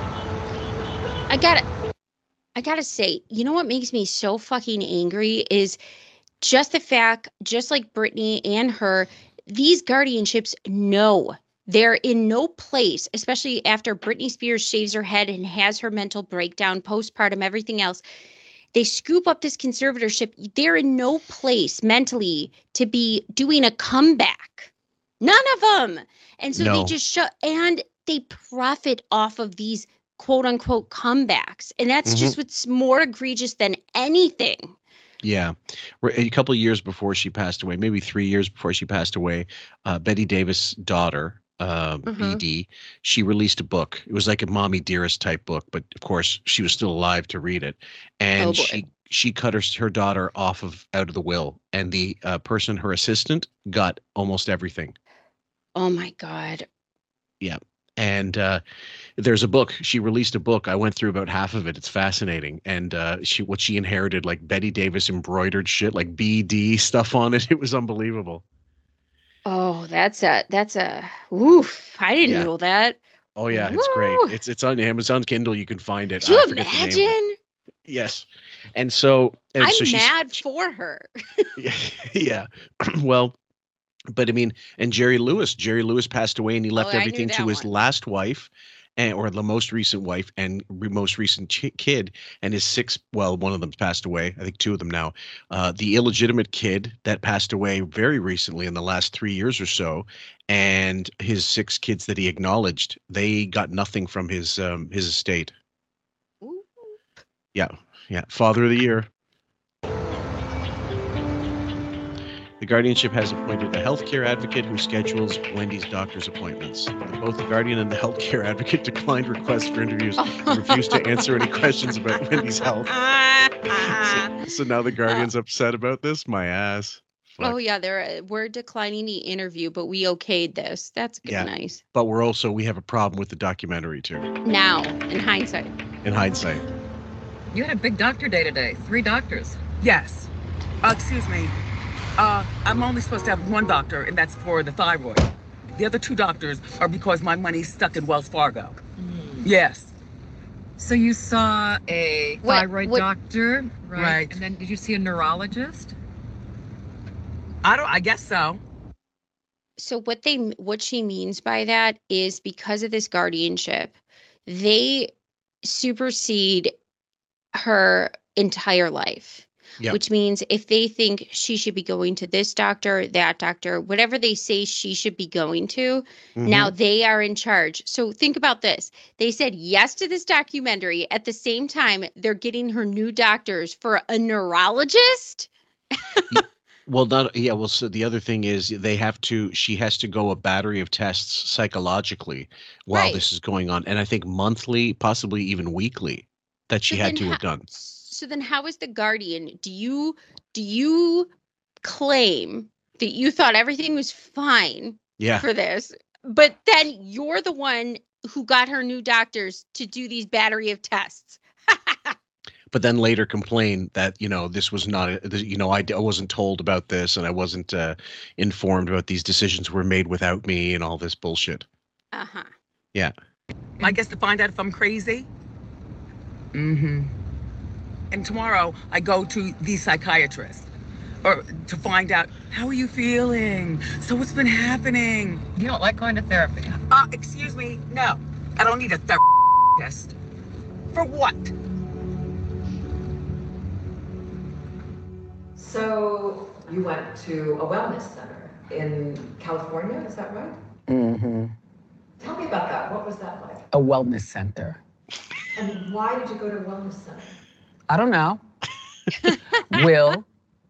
I gotta say, you know what makes me so fucking angry is just the fact, just like Brittany and her, these guardianships know they're in no place, especially after Britney Spears shaves her head and has her mental breakdown, postpartum, everything else. They scoop up this conservatorship. They're in no place mentally to be doing a comeback. None of them. And so they just and they profit off of these quote unquote comebacks. And that's just what's more egregious than anything. Yeah. A couple of years before she passed away, maybe 3 years before she passed away, Betty Davis' daughter, BD, she released a book. It was like a Mommy Dearest type book, but of course she was still alive to read it. And she cut her daughter out of the will. And the person, her assistant, got almost everything. Oh my God. Yeah. And there's a book. She released a book. I went through about half of it. It's fascinating. And what she inherited, like Betty Davis embroidered shit, like BD stuff on it. It was unbelievable. Oh, that's a woof. I didn't know that. Oh yeah, it's great. It's on Amazon Kindle. You can find it. Do you imagine? Yes. And so I'm mad for her. Yeah. Well, but I mean, and Jerry Lewis passed away and he left everything to his last wife or the most recent wife and most recent kid and his one of them passed away. I think two of them now. The illegitimate kid that passed away very recently in the last 3 years or so, and his 6 kids that he acknowledged, they got nothing from his estate. Ooh. Yeah. Father of the Year. The guardianship has appointed a healthcare advocate who schedules Wendy's doctor's appointments. Both the guardian and the healthcare advocate declined requests for interviews and refused to answer any questions about Wendy's health. So now the guardian's upset about this? My ass. Fuck. Oh yeah, we're declining the interview, but we okayed this. That's good, nice. But we have a problem with the documentary too. Now, in hindsight. You had a big doctor day today. 3 doctors. Yes. Excuse me. I'm only supposed to have 1 doctor, and that's for the thyroid. The other 2 doctors are because my money's stuck in Wells Fargo. Yes. So you saw a thyroid doctor, right? And then did you see a neurologist? I guess so. So what she means by that is because of this guardianship, they supersede her entire life. Yep. Which means if they think she should be going to this doctor, that doctor, whatever they say she should be going to, now they are in charge. So think about this. They said yes to this documentary. At the same time, they're getting her new doctors for a neurologist. So the other thing is she has to go a battery of tests psychologically while this is going on. And I think monthly, possibly even weekly, that she had to have done. So then how is the guardian? Do you claim that you thought everything was fine for this, but then you're the one who got her new doctors to do these battery of tests? But then later complain that, this was not, I wasn't told about this and I wasn't informed about these decisions were made without me and all this bullshit. Uh-huh. Yeah. I guess to find out if I'm crazy. and tomorrow I go to the psychiatrist or to find out, how are you feeling? So what's been happening? You don't like going to therapy? Excuse me, no. I don't need a therapist. For what? So you went to a wellness center in California, is that right? Mm-hmm. Tell me about that. What was that like? A wellness center. And why did you go to a wellness center? I don't know. Will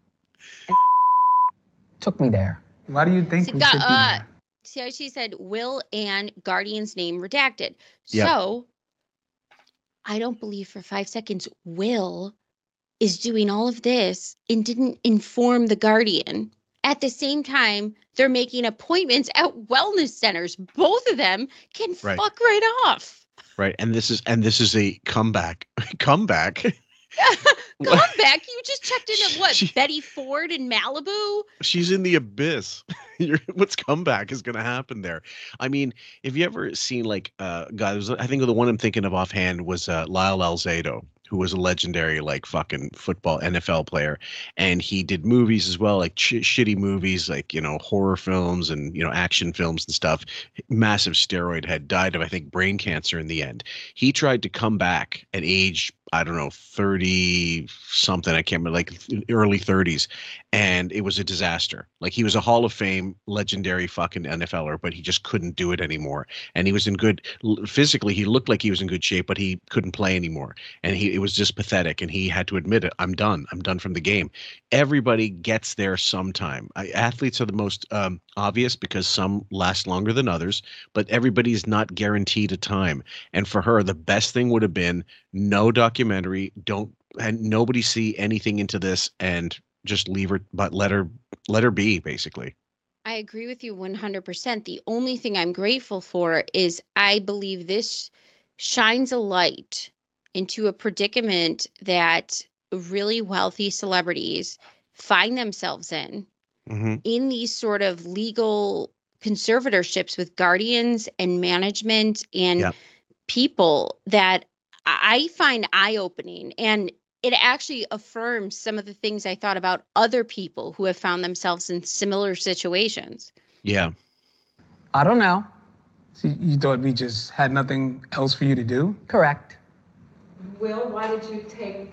took me there. Why do you think we should be there? See how she said Will and Guardian's name redacted. Yep. So I don't believe for 5 seconds Will is doing all of this and didn't inform the Guardian. At the same time, they're making appointments at wellness centers. Both of them can Right. fuck right off. Right. And this is a comeback. Comeback. Come back. You just checked in at what? Betty Ford in Malibu? She's in the abyss. What's comeback is going to happen there? I mean, if you ever seen like, guys, I think the one I'm thinking of offhand was Lyle Alzado, who was a legendary like fucking football NFL player, and he did movies as well, like shitty movies, like, you know, horror films and, you know, action films and stuff. Massive steroid head, died of, I think, brain cancer in the end. He tried to come back at age, I don't know, 30 something, I can't remember, like early 30s, and it was a disaster. Like, he was a Hall of Fame legendary fucking NFLer, but he just couldn't do it anymore. And he was in good physically, he looked like he was in good shape, but he couldn't play anymore. And it was just pathetic, and he had to admit it. I'm done from the game. Everybody gets there sometime. Athletes are the most obvious because some last longer than others, but everybody's not guaranteed a time. And for her, the best thing would have been no documentary, and nobody see anything into this, and just leave her, but let her be, basically. I agree with you 100%. The only thing I'm grateful for is I believe this shines a light into a predicament that really wealthy celebrities find themselves in these sort of legal conservatorships with guardians and management and people that I find eye-opening. And it actually affirms some of the things I thought about other people who have found themselves in similar situations. Yeah. I don't know. So you thought we just had nothing else for you to do? Correct. Will, why did you take,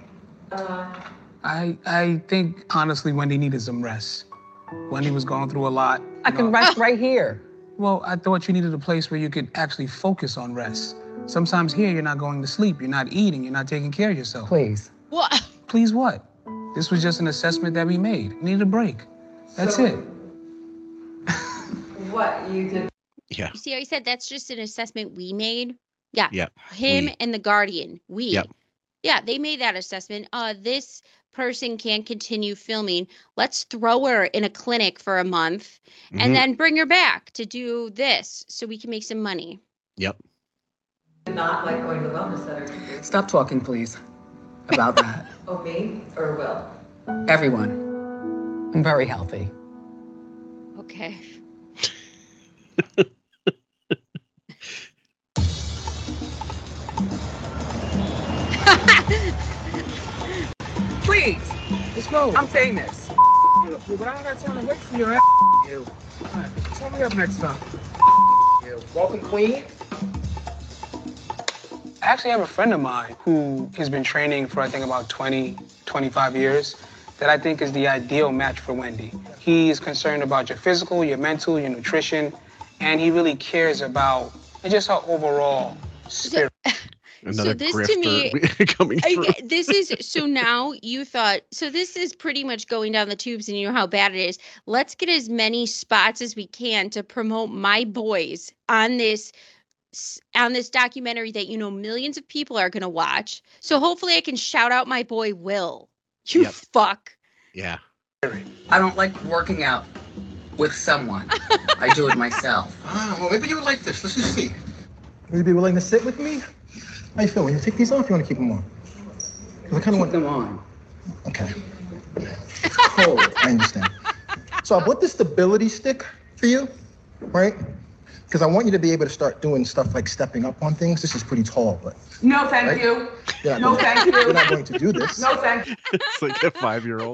I think, honestly, Wendy needed some rest. Wendy was going through a lot. I can rest right here. Well, I thought you needed a place where you could actually focus on rest. Sometimes here, you're not going to sleep, you're not eating, you're not taking care of yourself. Please. What? Please what? This was just an assessment that we made. You need a break. That's it. what you did? Yeah. You see how he said that's just an assessment we made? Yeah. Yeah. Him and the Guardian. We. Yep. Yeah, they made that assessment. This person can't continue filming. Let's throw her in a clinic for a month and then bring her back to do this so we can make some money. Yep. Not like going to the wellness center. Stop talking, please, about that. Oh, me or Will? Everyone. I'm very healthy. Okay. Please. Let's go. I'm saying this. But I don't got time to wait for your ass. You. All right, tell me up next time. You. Welcome, Queen. I actually have a friend of mine who has been training for, I think, about 20, 25 years that I think is the ideal match for Wendy. He is concerned about your physical, your mental, your nutrition, and he really cares about just her overall spirit. Another so this grifter to me, coming through. This is, so now you thought, so this is pretty much going down the tubes and you know how bad it is. Let's get as many spots as we can to promote my boys on this documentary that, you know, millions of people are going to watch. So hopefully I can shout out my boy, Will. You fuck. Yeah. I don't like working out with someone. I do it myself. Well, maybe you would like this. Let's just see. Would you be willing to sit with me? How you feel? When you take these off, you want to keep them on? I kind of want them on. Okay. Cold. I understand. So I bought this stability stick for you, right? Because I want you to be able to start doing stuff like stepping up on things. This is pretty tall, but... No, thank you. No, thank you. You're not going to do this. No, thank you. It's like a 5-year-old.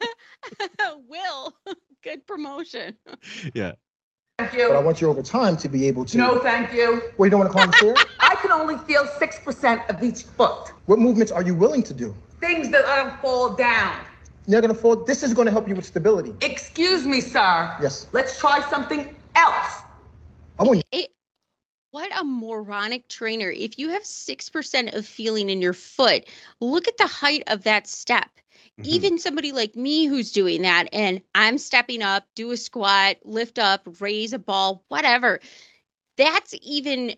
Will, good promotion. Yeah. Thank you. But I want you over time to be able to... No, thank you. Well, you don't want to climb the stair? I can only feel 6% of each foot. What movements are you willing to do? Things that don't fall down. You're going to fall... This is going to help you with stability. Excuse me, sir. Yes. Let's try something else. I want What a moronic trainer. If you have 6% of feeling in your foot, look at the height of that step. Mm-hmm. Even somebody like me who's doing that, and I'm stepping up, do a squat, lift up, raise a ball, whatever. That's even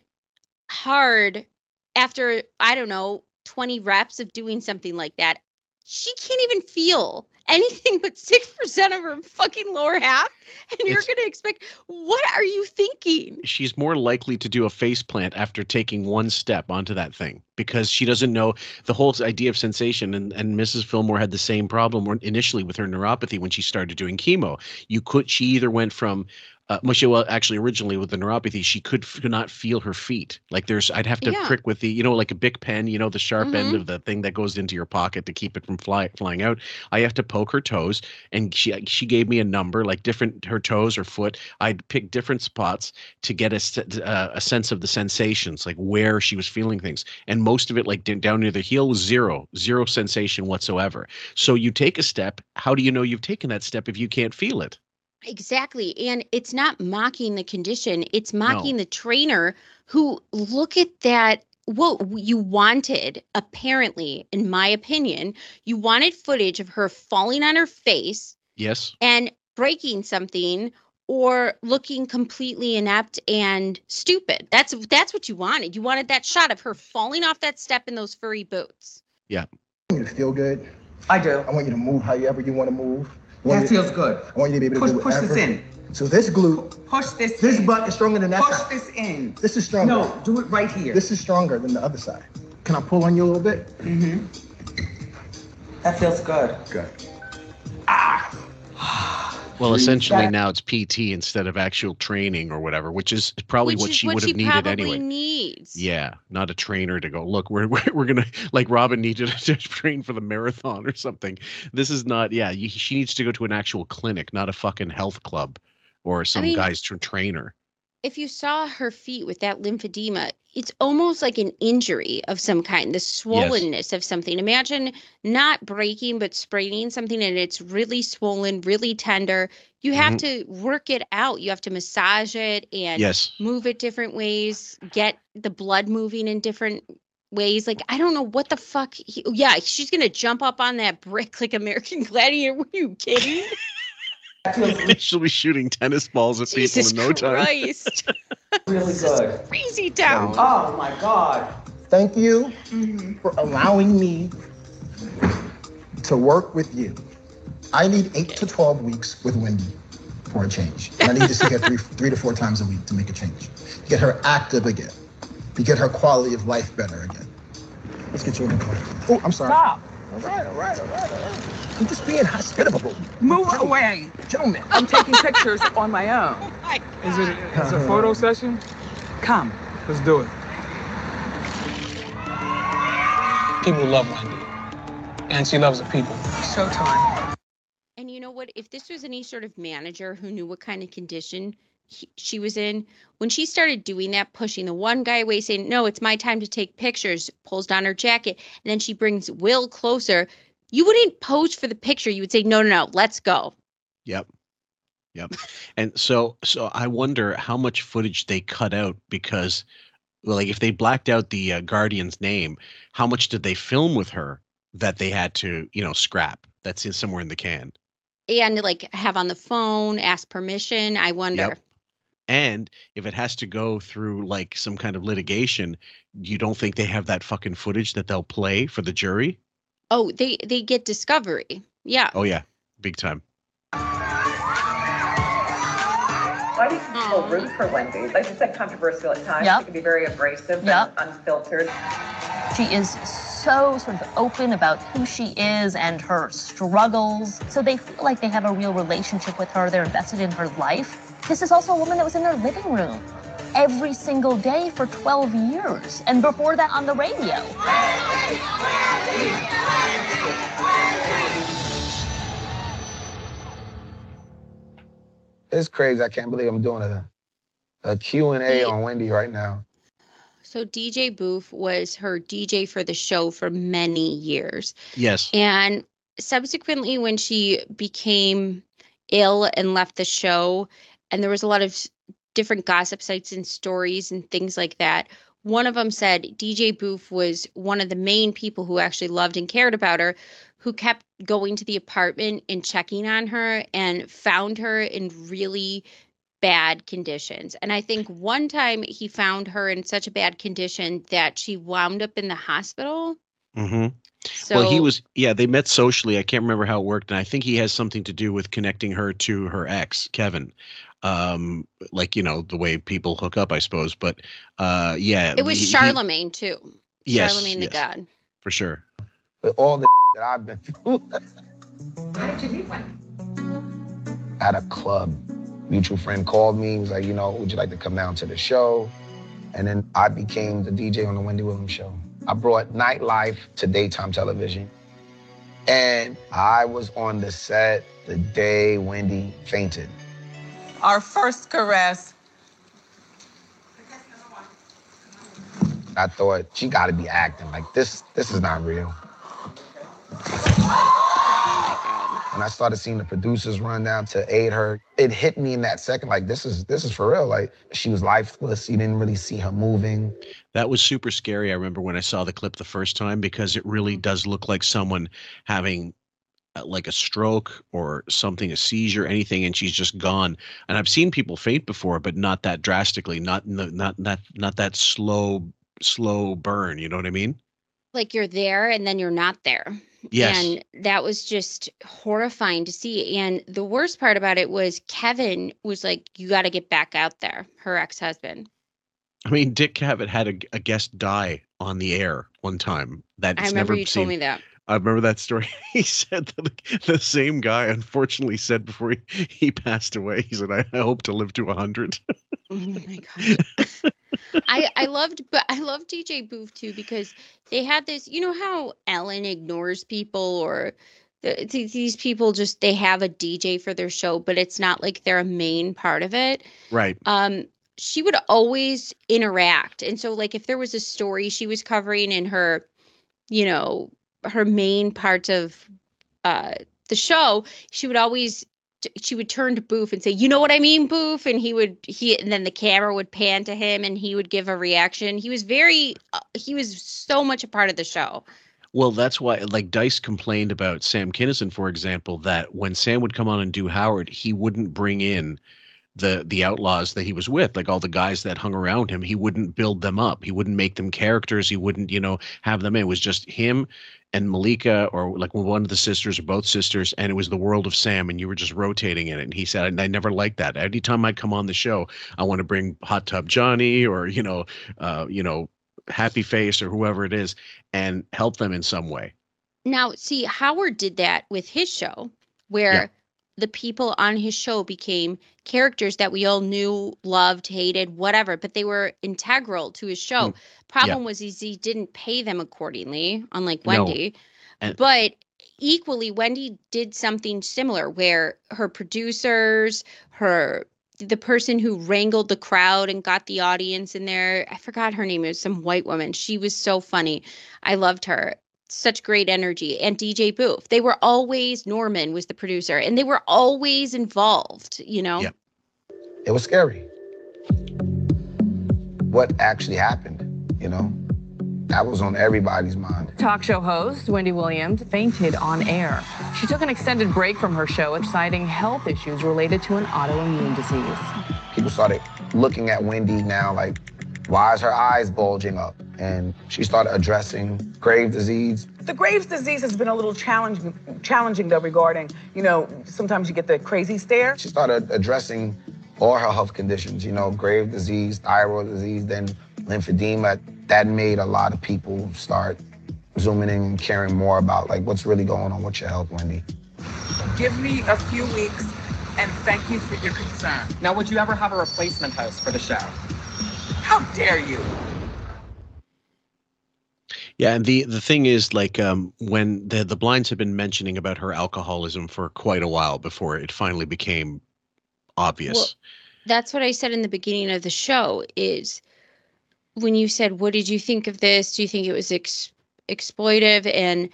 hard after, I don't know, 20 reps of doing something like that. She can't even feel anything but 6% of her fucking lower half. And you're going to expect, what are you thinking? She's more likely to do a face plant after taking one step onto that thing because she doesn't know the whole idea of sensation. And Mrs. Fillmore had the same problem initially with her neuropathy when she started doing chemo. She either went from originally with the neuropathy, she could not feel her feet. Like I'd have to prick with the, like a Bic pen, the sharp end of the thing that goes into your pocket to keep it from flying out. I have to poke her toes, and she gave me a number, like her toes or foot. I'd pick different spots to get a sense of the sensations, like where she was feeling things. And most of it, like down near the heel, was zero sensation whatsoever. So you take a step. How do you know you've taken that step if you can't feel it? Exactly. And it's not mocking the condition. It's mocking the trainer who, look at that. Well, you wanted, apparently, in my opinion, you wanted footage of her falling on her face. Yes. And breaking something or looking completely inept and stupid. That's what you wanted. You wanted that shot of her falling off that step in those furry boots. Yeah. I want you to feel good. I do. I want you to move however you want to move. That feels good. I want you to be able to do push whatever. This in. So this glute. Push this This in. butt is stronger than that Push side. this in. This is stronger. No, do it right here. This is stronger than the other side. Can I pull on you a little bit? Mm-hmm. That feels good. Good. Well, essentially now it's PT instead of actual training or whatever, which is probably what she would have needed anyway. Needs. Yeah, not a trainer to go, look, we're gonna, like Robin needed to train for the marathon or something. This is not. Yeah, she needs to go to an actual clinic, not a fucking health club or some guy's trainer. If you saw her feet with that lymphedema, it's almost like an injury of some kind, the swollenness of something. Imagine not breaking, but spraining something and it's really swollen, really tender. You have to work it out. You have to massage it and move it different ways, get the blood moving in different ways. Like, I don't know what the fuck. She's going to jump up on that brick like American Gladiator. Were you kidding? She'll be shooting tennis balls at people in no time. Christ. Really good. Crazy town. Oh my God. Thank you for allowing me to work with you. I need 8 to 12 weeks with Wendy for a change. And I need to see her 3 to 4 times a week to make a change. To get her active again. To get her quality of life better again. Let's get you in the car. Oh, I'm sorry. Stop. All right. I'm just being hospitable. Move away. Gentlemen. I'm taking pictures on my own. Is it a photo session? Come. Let's do it. People love Wendy. And she loves the people. Showtime. And you know what? If this was any sort of manager who knew what kind of condition she was in, when she started doing that, pushing the one guy away, saying, no, it's my time to take pictures, pulls down her jacket, and then she brings Will closer, you wouldn't pose for the picture. You would say, no, let's go. Yep. And so I wonder how much footage they cut out because, well, like if they blacked out the Guardian's name, how much did they film with her that they had to, scrap? That's somewhere in the can. And like have on the phone, ask permission. I wonder. Yep. And if it has to go through like some kind of litigation, you don't think they have that fucking footage that they'll play for the jury? Oh, they get discovery. Yeah. Oh, yeah. Big time. Why do people root for Wendy? Like you said, controversial at times. She can be very abrasive and unfiltered. She is so sort of open about who she is and her struggles. So they feel like they have a real relationship with her. They're invested in her life. This is also a woman that was in her living room every single day for 12 years. And before that on the radio. It's crazy. I can't believe I'm doing a Q&A on Wendy right now. So DJ Boof was her DJ for the show for many years. Yes. And subsequently, when she became ill and left the show, and there was a lot of different gossip sites and stories and things like that, one of them said DJ Boof was one of the main people who actually loved and cared about her, who kept going to the apartment and checking on her and found her in really bad conditions. And I think one time he found her in such a bad condition that she wound up in the hospital. Mm-hmm. So, well, they met socially. I can't remember how it worked. And I think he has something to do with connecting her to her ex, Kevin. Like, the way people hook up, I suppose. But yeah. It was Charlemagne too. Yes, Charlemagne the God. For sure. With all the that I've been through. How did you meet Wendy? At a club. Mutual friend called me, was like, would you like to come down to the show? And then I became the DJ on the Wendy Williams show. I brought nightlife to daytime television. And I was on the set the day Wendy fainted. Our first caress. I thought, she gotta be acting. Like, this is not real. When I started seeing the producers run down to aid her, it hit me in that second, like, this is for real. Like, she was lifeless. You didn't really see her moving. That was super scary. I remember when I saw the clip the first time, because it really does look like someone having like a stroke or something, a seizure, anything, and she's just gone. And I've seen people faint before, but not that drastically, not that slow burn. You know what I mean? Like you're there and then you're not there. Yes. And that was just horrifying to see. And the worst part about it was Kevin was like, you got to get back out there, her ex-husband. I mean, Dick Cavett had a guest die on the air one time. I remember you told me that. I remember that story. He said that the same guy, unfortunately, said before he passed away, he said, I hope to live to 100. Oh my gosh. I loved DJ Boof too, because they had this, how Ellen ignores people, or these people just, they have a DJ for their show, but it's not like they're a main part of it. Right. She would always interact. And so like if there was a story she was covering in her, her main part of the show, she would turn to Boof and say, you know what I mean, Boof? And and then the camera would pan to him and he would give a reaction. He was so much a part of the show. Well, that's why, like, Dice complained about Sam Kinison, for example, that when Sam would come on and do Howard, he wouldn't bring in the outlaws that he was with, like all the guys that hung around him. He wouldn't build them up. He wouldn't make them characters. He wouldn't, have them in. It was just him and Malika, or like one of the sisters or both sisters, and it was the world of Sam, and you were just rotating in it. And he said, I never liked that. Anytime I come on the show, I want to bring Hot Tub Johnny or, Happy Face or whoever it is, and help them in some way. Now, see, Howard did that with his show, where the people on his show became characters that we all knew, loved, hated, whatever, but they were integral to his show. Problem was he didn't pay them accordingly, unlike Wendy. No. But equally, Wendy did something similar where her producers, the person who wrangled the crowd and got the audience in there, I forgot her name. It was some white woman. She was so funny. I loved her. Such great energy. And DJ Boof. They were always, Norman was the producer, and they were always involved, Yeah. It was scary. What actually happened, That was on everybody's mind. Talk show host Wendy Williams fainted on air. She took an extended break from her show, citing health issues related to an autoimmune disease. People started looking at Wendy now like, why is her eyes bulging up? And she started addressing Graves' disease. The Graves' disease has been a little challenging though, regarding, sometimes you get the crazy stare. She started addressing all her health conditions, Graves' disease, thyroid disease, then lymphedema. That made a lot of people start zooming in and caring more about like what's really going on with your health, Wendy. Give me a few weeks and thank you for your concern. Now, would you ever have a replacement host for the show? How dare you? Yeah, and the thing is, like, when the Blinds have been mentioning about her alcoholism for quite a while before it finally became obvious. Well, that's what I said in the beginning of the show is when you said, what did you think of this? Do you think it was exploitive? And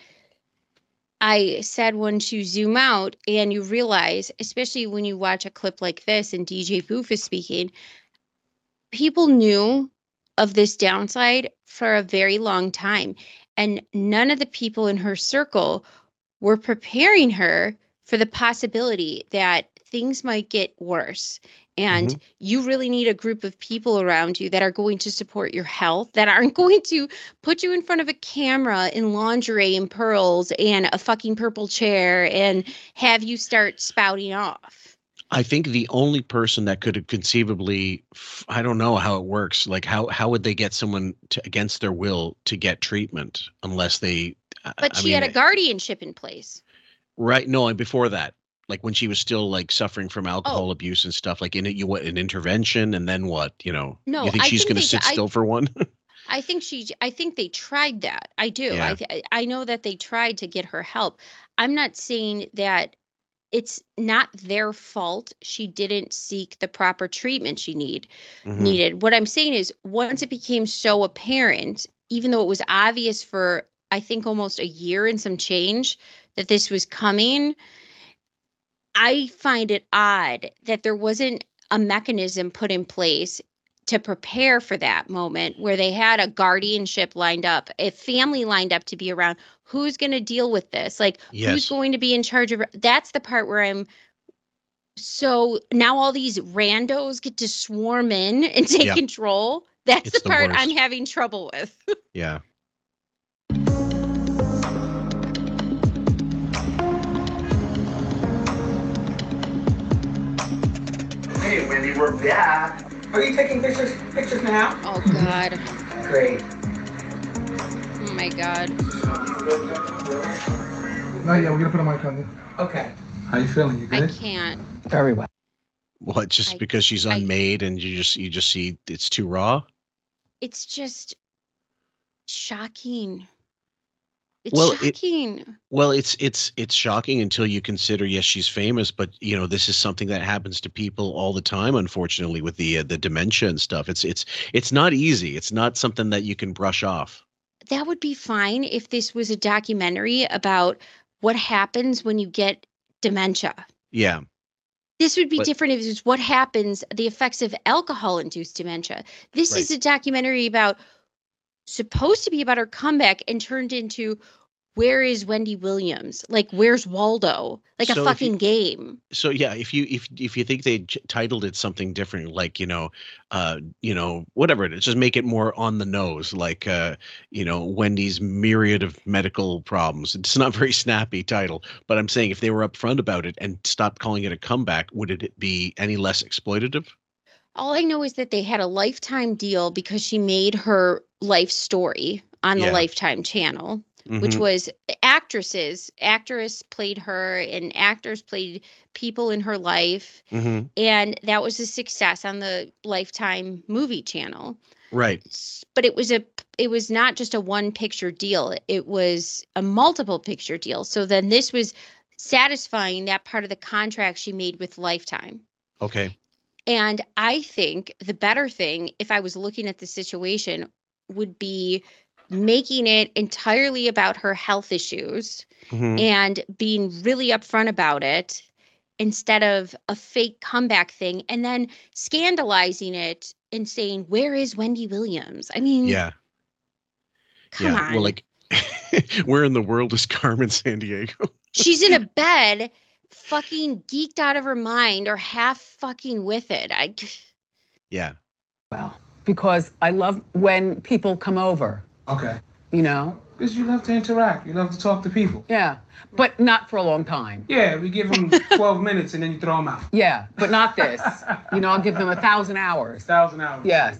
I said, once you zoom out and you realize, especially when you watch a clip like this and DJ Boof is speaking, people knew of this downside for a very long time. And none of the people in her circle were preparing her for the possibility that things might get worse. And you really need a group of people around you that are going to support your health, that aren't going to put you in front of a camera in lingerie and pearls and a fucking purple chair and have you start spouting off. I think the only person that could have conceivably, I don't know how it works. Like, how would they get someone against their will to get treatment unless they? But she had a guardianship in place. Right. No, and before that, like when she was still like suffering from alcohol abuse and stuff, like an intervention, and then what? No, you think she's going to sit still for one? I think they tried that. I do. Yeah. I know that they tried to get her help. I'm not saying that it's not their fault she didn't seek the proper treatment she needed. What I'm saying is once it became so apparent, even though it was obvious for, I think, almost a year and some change that this was coming, I find it odd that there wasn't a mechanism put in place to prepare for that moment where they had a guardianship lined up, a family lined up to be around. Who's going to deal with this? Like, who's going to be in charge of? That's the part where I'm. So now all these randos get to swarm in and take control. That's the part I'm having trouble with. Yeah. Hey, Wendy, we're back. Are you taking pictures now? Oh, God. Great. Oh, my God. No, yeah, we're gonna put a mic on you. Okay. How you feeling? You good? I can't. Very well. What? Just because she's unmade and you just see it's too raw? It's just shocking. It's shocking. It's shocking until you consider, yes, she's famous, but this is something that happens to people all the time, unfortunately, with the dementia and stuff. It's not easy. It's not something that you can brush off. That would be fine if this was a documentary about what happens when you get dementia. Yeah. This would be different if it was what happens, the effects of alcohol-induced dementia. This is a documentary supposed to be about her comeback and turned into where is Wendy Williams? Like, where's Waldo? Like a fucking game. So yeah, if you think they titled it something different, like whatever it is, just make it more on the nose, like Wendy's myriad of medical problems. It's not a very snappy title, but I'm saying if they were upfront about it and stopped calling it a comeback, would it be any less exploitative? All I know is that they had a Lifetime deal because she made her life story on the Lifetime channel, which was actresses. Actress played her and actors played people in her life. And that was a success on the Lifetime movie channel. Right. But it was not just a one picture deal. It was a multiple picture deal. So then this was satisfying that part of the contract she made with Lifetime. Okay. And I think the better thing, if I was looking at the situation, would be making it entirely about her health issues and being really upfront about it instead of a fake comeback thing and then scandalizing it and saying, where is Wendy Williams? I mean, come on. Well, like, where in the world is Carmen Sandiego? She's in a bed fucking geeked out of her mind or half fucking with it. Yeah. Well, because I love when people come over. Okay. Because you love to interact. You love to talk to people. Yeah, but not for a long time. Yeah, we give them 12 minutes and then you throw them out. Yeah, but not this. I'll give them 1,000 hours. 1,000 hours. Yes.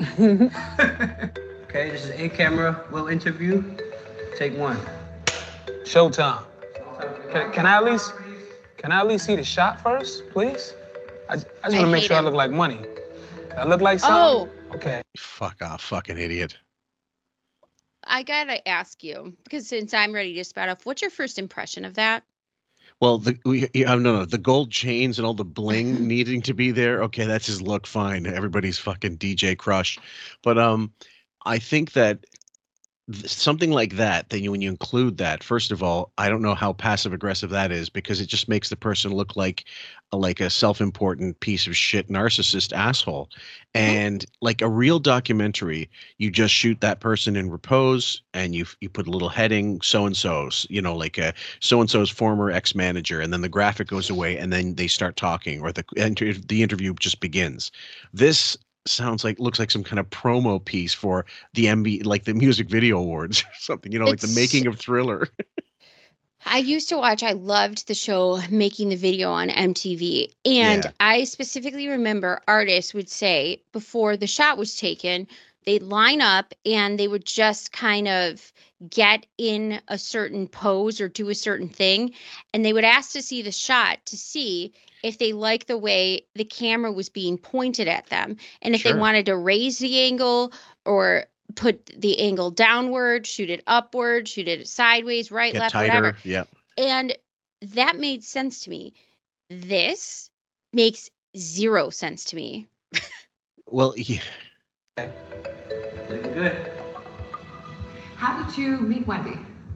Okay, this is a camera. We'll interview. Take one. Showtime. Can I at least see the shot first, please? I just want to make sure I look like money. I look like something? Okay. Fuck off, fucking idiot. I gotta ask you, because since I'm ready to spout off, what's your first impression of that? Well, no, the gold chains and all the bling needing to be there. Okay, that's his look. Fine, everybody's fucking DJ crush, but I think that something like that, then when you include that, first of all, I don't know how passive aggressive that is, because it just makes the person look like a self-important piece of shit narcissist asshole. And like a real documentary, you just shoot that person in repose and you put a little heading, so and so's, like a so and so's former ex-manager, and then the graphic goes away and then they start talking, or the interview just begins. This looks like some kind of promo piece for the like the music video awards or something, like the making of Thriller. I used to watch, I loved the show Making the Video on MTV. And I specifically remember artists would say before the shot was taken, they'd line up and they would just kind of get in a certain pose or do a certain thing. And they would ask to see the shot to see if they liked the way the camera was being pointed at them. And if they wanted to raise the angle or put the angle downward, shoot it upward, shoot it sideways, right, left, tighter, whatever. Yeah. And that made sense to me. This makes zero sense to me. Well, yeah. Looking good. How did you meet Wendy?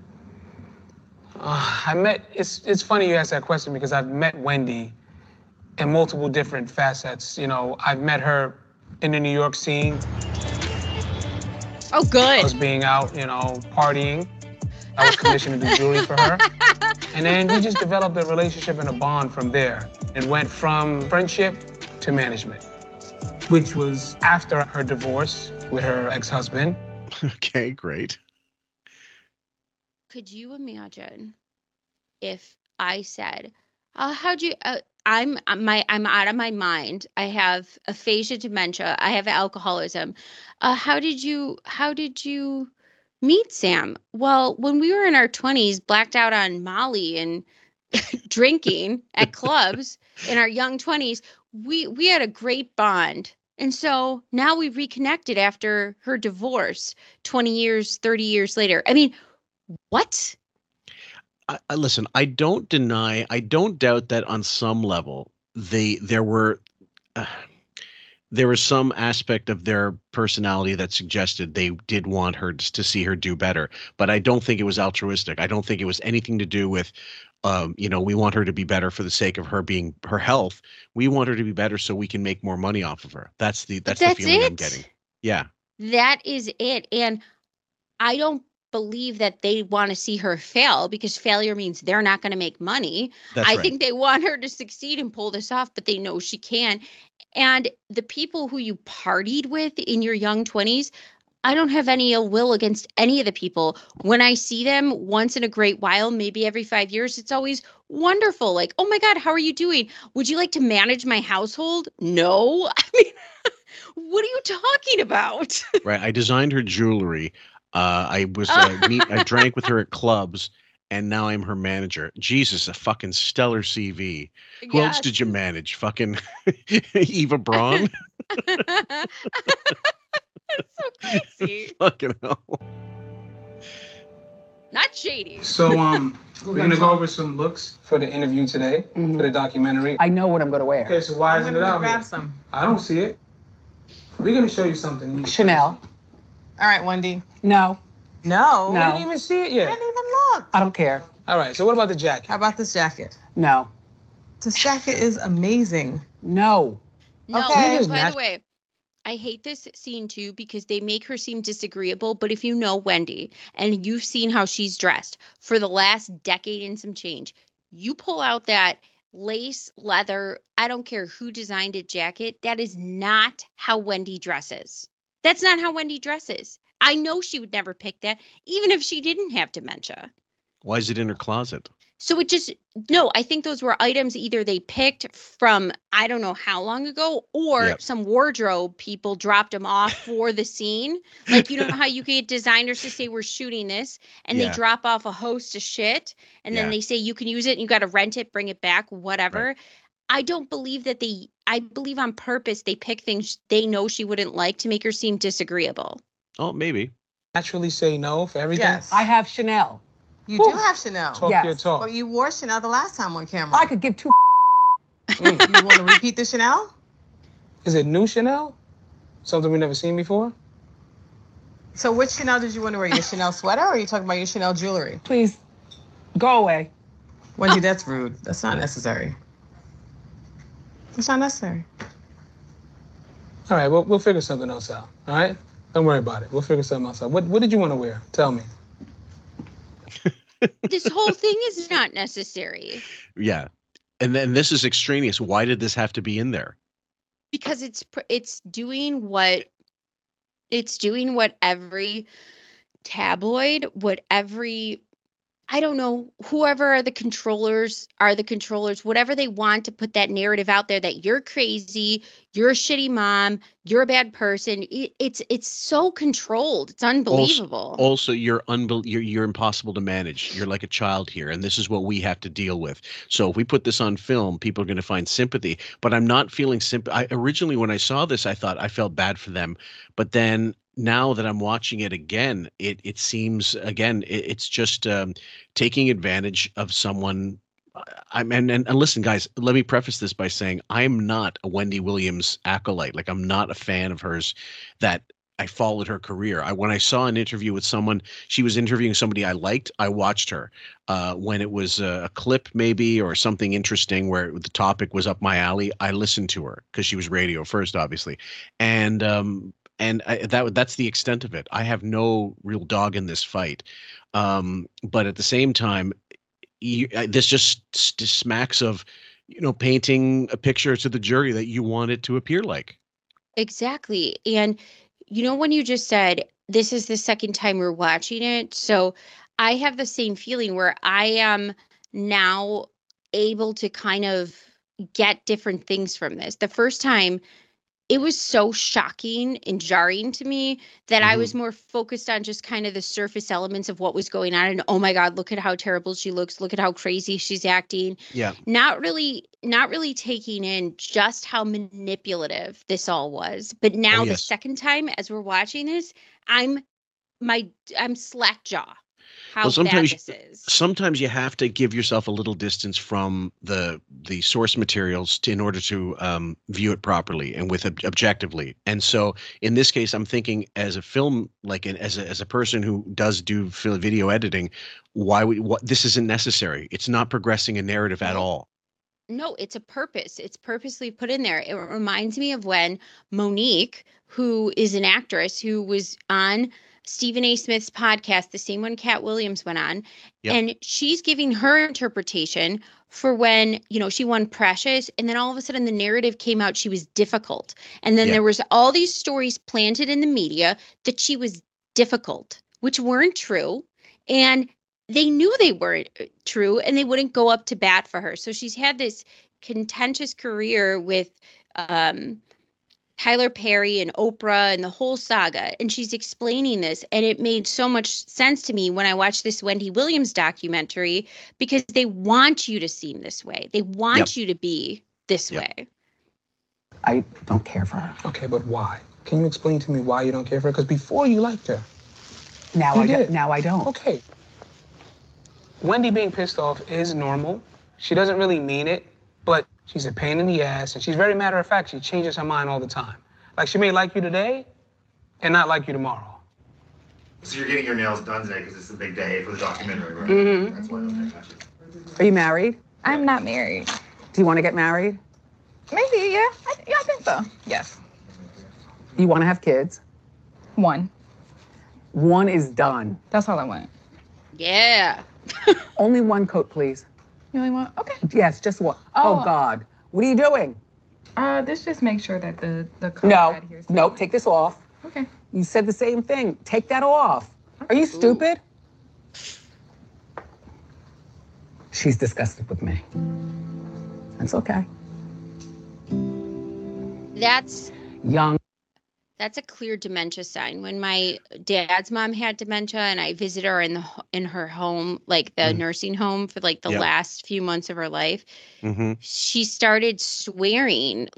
It's funny you ask that question, because I've met Wendy in multiple different facets. I've met her in the New York scene. Oh, good. I was being out, partying. I was commissioned to do jewelry for her. And then we just developed a relationship and a bond from there. It went from friendship to management, which was after her divorce with her ex-husband. Okay, great. Could you imagine if I said, how'd you, I'm out of my mind. I have aphasia, dementia. I have alcoholism. How did you meet Sam? Well, when we were in our 20s, blacked out on Molly and drinking at clubs in our young 20s, we had a great bond. And so now we reconnected after her divorce 20 years, 30 years later. I mean, what? Listen, I don't doubt that on some level there was some aspect of their personality that suggested they did want her to see her do better, but I don't think it was altruistic. I don't think it was anything to do with, we want her to be better for the sake of her health. We want her to be better so we can make more money off of her. That's the feeling I'm getting. Yeah. That is it. And I don't believe that they want to see her fail, because failure means they're not going to make money. I think they want her to succeed and pull this off, but they know she can. And the people who you partied with in your young 20s, I don't have any ill will against any of the people. When I see them once in a great while, maybe every 5 years, it's always wonderful. Like, oh my God, how are you doing? Would you like to manage my household? No. I mean, what are you talking about? Right. I designed her jewelry. I drank with her at clubs, and now I'm her manager. Jesus, a fucking stellar CV. Who else did you manage? Fucking Eva Braun? That's so crazy. Fucking hell. Not shady. So we're gonna go over some looks for the interview today, for the documentary. I know what I'm gonna wear. Okay, so why isn't it out here? Grab some. I don't see it. We're gonna show you something. Chanel. All right, Wendy. No. No. We didn't even see it yet. I didn't even look. I don't care. All right, so what about the jacket? How about this jacket? No. This jacket is amazing. No. No, Okay. by the way, I hate this scene too, because they make her seem disagreeable. But if you know Wendy and you've seen how she's dressed for the last decade and some change, you pull out that lace, leather, I don't care who designed it, jacket. That is not how Wendy dresses. That's not how Wendy dresses. I know she would never pick that, even if she didn't have dementia. Why is it in her closet? So no, I think those were items either they picked from, I don't know how long ago, or some wardrobe people dropped them off for the scene. Like, you know how you get designers to say, we're shooting this, and they drop off a host of shit, and then they say you can use it, and you got to rent it, bring it back, whatever. Right. I don't believe that I believe on purpose they pick things they know she wouldn't like to make her seem disagreeable. Oh, maybe. Naturally say no for everything? Yes. I have Chanel. You do have Chanel. Talk Yes. your talk. Well, you wore Chanel the last time on camera. I could give two. You want to repeat the Chanel? Is it new Chanel? Something we've never seen before? So which Chanel did you want to wear? Your Chanel sweater or are you talking about your Chanel jewelry? Please, go away. Wendy, that's rude. That's not necessary. It's not necessary. All right, we'll figure something else out, all right? Don't worry about it. We'll figure something else out. What did you want to wear? Tell me. This whole thing is not necessary. Yeah. And then this is extraneous. Why did this have to be in there? Because it's doing what every tabloid, what every, I don't know, whoever are the controllers, whatever they want to put that narrative out there that you're crazy, you're a shitty mom, you're a bad person. It's so controlled. It's unbelievable. Also, you're impossible to manage. You're like a child here, and this is what we have to deal with. So if we put this on film, people are going to find sympathy. But I'm not feeling sympathy. Originally, when I saw this, I thought I felt bad for them. But then now that I'm watching it again, it seems, again, it's just taking advantage of someone. And listen, guys, let me preface this by saying I'm not a Wendy Williams acolyte. Like, I'm not a fan of hers that I followed her career. When I saw an interview with someone, she was interviewing somebody I liked, I watched her. When it was a clip maybe or something interesting where the topic was up my alley, I listened to her because she was radio first, obviously. And that's the extent of it. I have no real dog in this fight. But at the same time, this just smacks of, painting a picture to the jury that you want it to appear like. Exactly. And when you just said, this is the second time we're watching it. So I have the same feeling where I am now able to kind of get different things from this. The first time, it was so shocking and jarring to me that I was more focused on just kind of the surface elements of what was going on. And oh my God, look at how terrible she looks. Look at how crazy she's acting. Yeah. Not really taking in just how manipulative this all was. But now the second time as we're watching this, I'm slack jaw. How bad this is. Sometimes you have to give yourself a little distance from the source materials in order to view it properly and objectively. And so in this case, I'm thinking as a film, as a person who does do video editing, this isn't necessary. It's not progressing a narrative at all. No, it's a purpose. It's purposely put in there. It reminds me of when Monique, who is an actress who was on Stephen A. Smith's podcast, the same one Cat Williams went on, and she's giving her interpretation for when, she won Precious, and then all of a sudden the narrative came out she was difficult. And then there was all these stories planted in the media that she was difficult, which weren't true. And they knew they weren't true, and they wouldn't go up to bat for her. So she's had this contentious career with Tyler Perry and Oprah and the whole saga. And she's explaining this. And it made so much sense to me when I watched this Wendy Williams documentary, because they want you to seem this way. They want you to be this way. I don't care for her. Okay, but why? Can you explain to me why you don't care for her? Because before you liked her. Now I don't. Okay. Wendy being pissed off is normal. She doesn't really mean it, but she's a pain in the ass, and she's very matter of fact. She changes her mind all the time. Like, she may like you today and not like you tomorrow. So you're getting your nails done today because it's a big day for the documentary, right? Mm-hmm. That's why. Okay, gotcha. Are you married? I'm not married. Do you want to get married? Maybe, yeah. I think so. Yes. You want to have kids? One. One is done. That's all I want. Yeah. Only one coat, please. You only want? Okay. Yes, just one. Oh God. What are you doing? This just makes sure that the coat adheres. No, take this off. Okay. You said the same thing. Take that off. Are you stupid? She's disgusted with me. That's okay. That's young. That's a clear dementia sign. When my dad's mom had dementia and I visited her in her home, like the nursing home for like the Yep. last few months of her life, Mm-hmm. she started swearing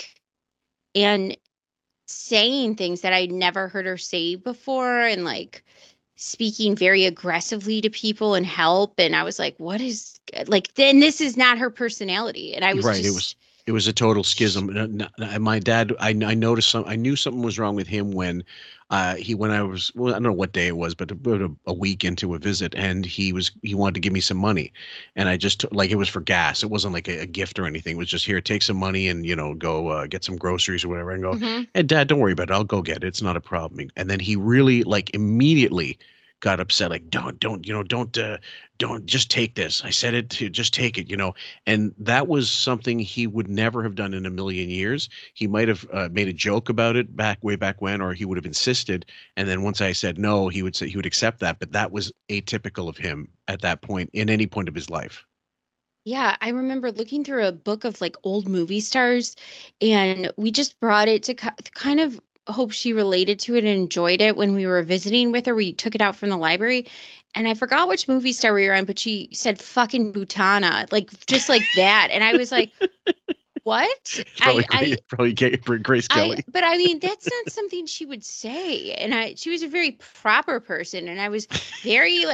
and saying things that I'd never heard her say before, and like speaking very aggressively to people and help. And I was like, what is then this is not her personality. And I was Right. It was a total schism. My dad, I noticed I knew something was wrong with him when I don't know what day it was, but about a week into a visit, and he wanted to give me some money, and I just like, it was for gas. It wasn't like a gift or anything. It was just, here, take some money and, go get some groceries or whatever, and go, hey, Dad, don't worry about it. I'll go get it. It's not a problem. And then he really immediately got upset, like, don't just take this. I said it to just take it, and that was something he would never have done in a million years. He might have made a joke about it way back when, or he would have insisted. And then once I said no, he would accept that. But that was atypical of him at that point, in any point of his life. Yeah, I remember looking through a book of like old movie stars, and we just brought it to kind of hope she related to it and enjoyed it when we were visiting with her. We took it out from the library, and I forgot which movie star we were on, but she said fucking Butana, like just like that. And I was like, what? Probably Grace Kelly. But I mean, that's not something she would say. And she was a very proper person. And I was very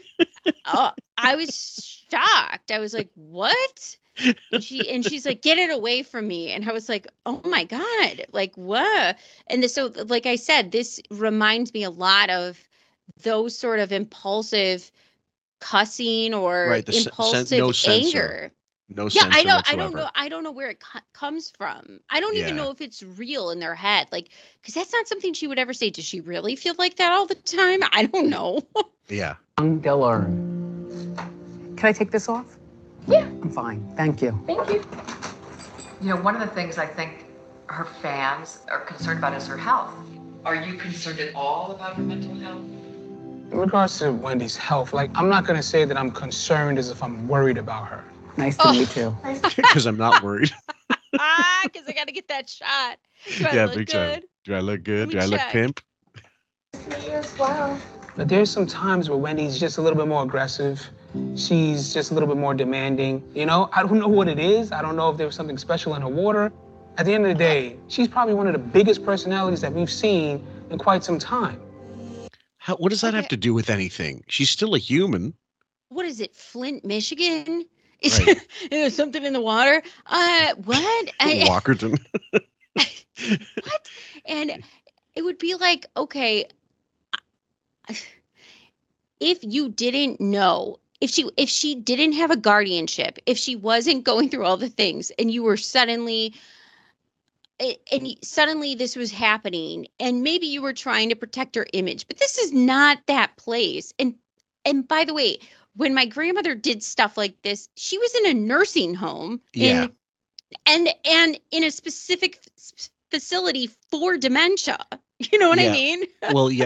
I was shocked. I was like, what? And she's like, get it away from me. And I was like, oh my God, like what? And so, like I said, this reminds me a lot of those sort of impulsive cussing or impulsive anger. No censor whatsoever. I don't know where it comes from. I don't even know if it's real in their head. Because that's not something she would ever say. Does she really feel like that all the time? I don't know. Yeah. Diller. Can I take this off? Yeah. I'm fine. Thank you. Thank you. One of the things I think her fans are concerned about is her health. Are you concerned at all about her mental health? In regards to Wendy's health, I'm not going to say that I'm concerned as if I'm worried about her. Nice to meet you. Because I'm not worried. Because I got to get that shot. Do I look big good? time. Do I look good? Do I look pimp? Me as well. But there's some times where Wendy's just a little bit more aggressive. She's just a little bit more demanding. I don't know what it is. I don't know if there was something special in her water. At the end of the day, she's probably one of the biggest personalities that we've seen in quite some time. What does that have to do with anything? She's still a human. What is it, Flint, Michigan? Right. Is something in the water? What? Walkerton. What? And it would be like, okay, if you didn't know, if she didn't have a guardianship, if she wasn't going through all the things, and you were suddenly this was happening, and maybe you were trying to protect her image, but this is not that place. And by the way, when my grandmother did stuff like this, she was in a nursing home and in a specific facility for dementia. You know what I mean? Well, yeah,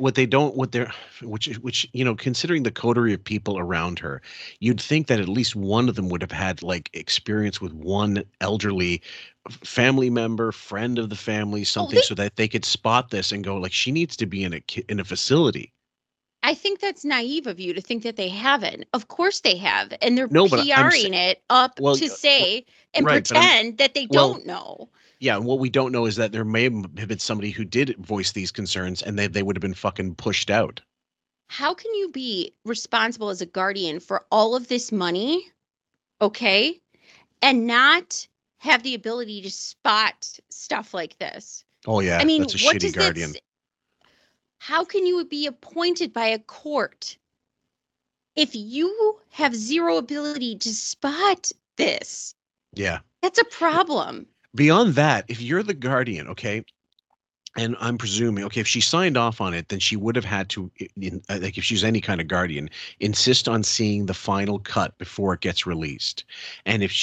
which considering the coterie of people around her, you'd think that at least one of them would have had experience with one elderly family member, friend of the family, something, so that they could spot this and go, she needs to be in a facility. I think that's naive of you to think that they haven't. Of course they have. And they're PRing it up to say and pretend that they don't know. Yeah, and what we don't know is that there may have been somebody who did voice these concerns, and they would have been fucking pushed out. How can you be responsible as a guardian for all of this money, okay, and not have the ability to spot stuff like this? Oh, yeah, I mean, that's a shitty guardian. How can you be appointed by a court if you have zero ability to spot this? Yeah. That's a problem. Beyond that, if you're the guardian, okay, and I'm presuming, okay, if she signed off on it, then she would have had to, if she's any kind of guardian, insist on seeing the final cut before it gets released. And if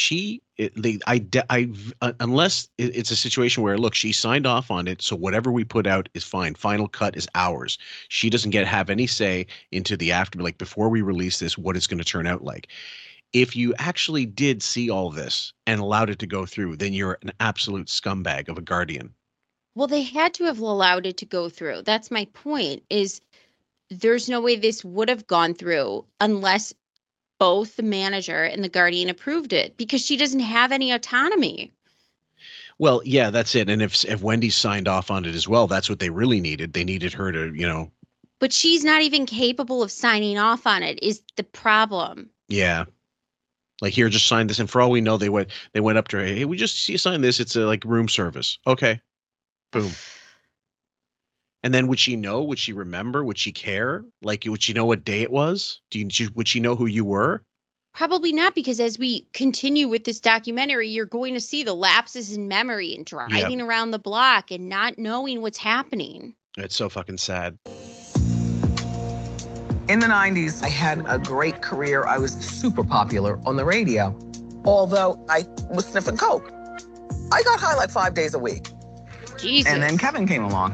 unless it's a situation where, look, she signed off on it, so whatever we put out is fine. Final cut is ours. She doesn't have any say into the after, before we release this, what it's going to turn out like. If you actually did see all this and allowed it to go through, then you're an absolute scumbag of a guardian. Well, they had to have allowed it to go through. That's my point, is there's no way this would have gone through unless both the manager and the guardian approved it, because she doesn't have any autonomy. Well, yeah, that's it. And if Wendy signed off on it as well, that's what they really needed. They needed her to, you know. But she's not even capable of signing off on it, is the problem. Yeah. Like, here, just sign this. And for all we know, they went up to her. Hey, we just see you sign this. It's a like room service. Okay. Boom. And then would she know? Would she remember? Would she care? Like, would she know what day it was? Would she know who you were? Probably not, because as we continue with this documentary, you're going to see the lapses in memory and driving around the block and not knowing what's happening. It's so fucking sad. In the 90s, I had a great career. I was super popular on the radio. Although I was sniffing coke. I got high like 5 days a week. Jesus. And then Kevin came along.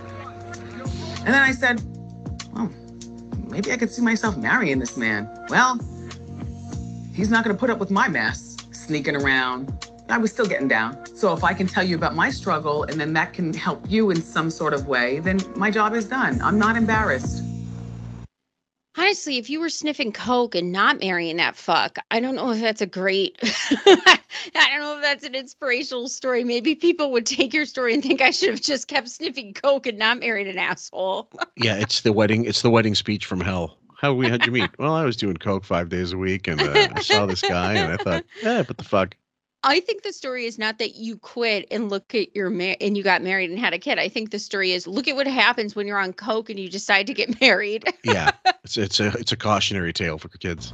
And then I said, oh, maybe I could see myself marrying this man. Well, he's not gonna put up with my mess, sneaking around. I was still getting down. So if I can tell you about my struggle and then that can help you in some sort of way, then my job is done. I'm not embarrassed. Honestly, if you were sniffing coke and not marrying that fuck, I don't know if that's a great, I don't know if that's an inspirational story. Maybe people would take your story and think I should have just kept sniffing coke and not married an asshole. Yeah, it's the wedding speech from hell. How'd you meet? Well, I was doing coke 5 days a week, and I saw this guy, and I thought, what the fuck? I think the story is not that you quit and look at and you got married and had a kid. I think the story is, look at what happens when you're on coke and you decide to get married. Yeah, it's a cautionary tale for kids.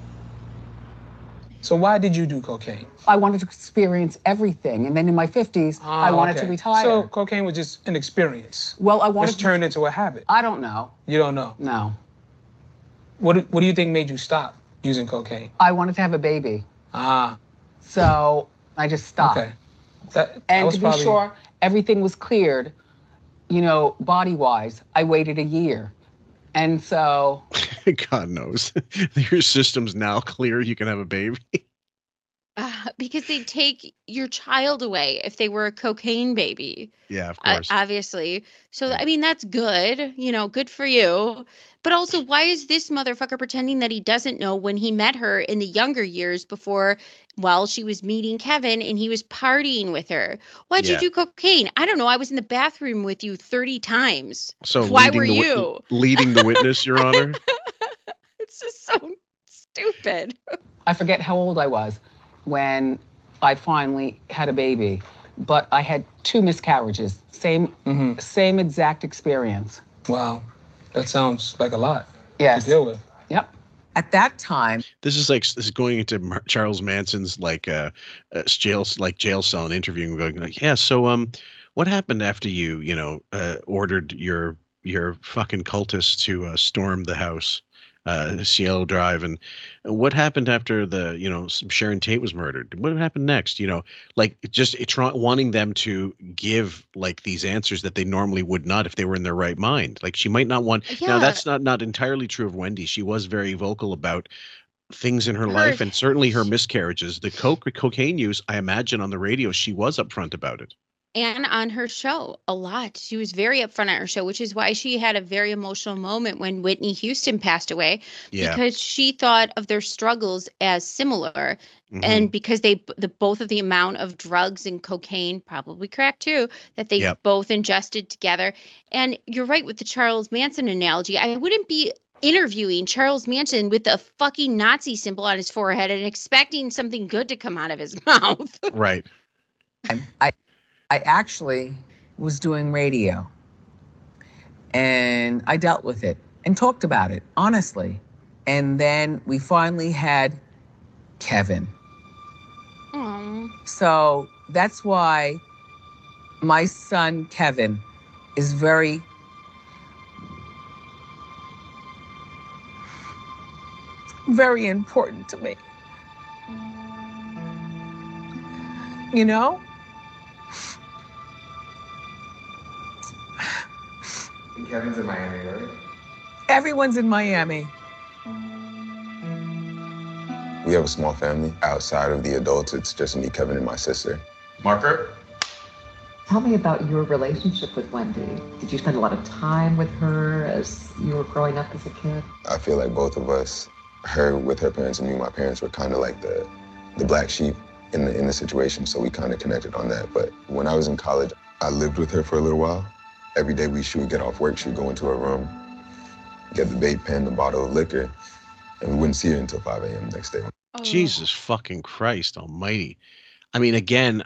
So why did you do cocaine? I wanted to experience everything, and then in my 50s, I wanted to retire. So cocaine was just an experience. Well, I wanted to turn into a habit. I don't know. You don't know? No. What do you think made you stop using cocaine? I wanted to have a baby. So I just stopped. Okay. And to be sure, everything was cleared, you know, body-wise. I waited a year. And so... God knows. Your system's now clear. You can have a baby. Because they take your child away if they were a cocaine baby. Yeah, of course. Obviously. So, I mean, that's good. You know, good for you. But also, why is this motherfucker pretending that he doesn't know when he met her in the younger years before, while she was meeting Kevin and he was partying with her? Why'd you do cocaine? I don't know. I was in the bathroom with you 30 times. So why were you? Leading the witness, Your Honor? It's just so stupid. I forget how old I was when I finally had a baby, but I had 2 miscarriages. Same exact experience. Wow. That sounds like a lot to deal with. Yep. At that time, this is going into Charles Manson's jail cell and interviewing, going like, yeah. So what happened after you ordered your fucking cultists to storm the house, Cielo Drive, and what happened after Sharon Tate was murdered? What happened next? Wanting them to give like these answers that they normally would not if they were in their right mind. Like, she might not want. Yeah. Now that's not entirely true of Wendy. She was very vocal about things in her life, and certainly her miscarriages. The cocaine use, I imagine, on the radio, she was upfront about it. And on her show, a lot. She was very upfront on her show, which is why she had a very emotional moment when Whitney Houston passed away, because she thought of their struggles as similar. And because both of the amount of drugs and cocaine, probably crack too, that they both ingested together. And you're right with the Charles Manson analogy. I wouldn't be interviewing Charles Manson with a fucking Nazi symbol on his forehead and expecting something good to come out of his mouth. Right. I actually was doing radio, and I dealt with it and talked about it, honestly. And then we finally had Kevin. So that's why my son, Kevin, is very important to me. You know? Kevin's in Miami, right? Everyone's in Miami. We have a small family. Outside of the adults, it's just me, Kevin, and my sister. Marker? Tell me about your relationship with Wendy. Did you spend a lot of time with her as you were growing up as a kid? I feel like both of us, her with her parents and me, my parents were kind of like the black sheep in the situation, so we kind of connected on that. But when I was in college, I lived with her for a little while. Every day she would get off work, she would go into her room, get the vape pen, the bottle of liquor, and we wouldn't see her until 5 a.m. the next day. Jesus fucking Christ almighty. I mean, again,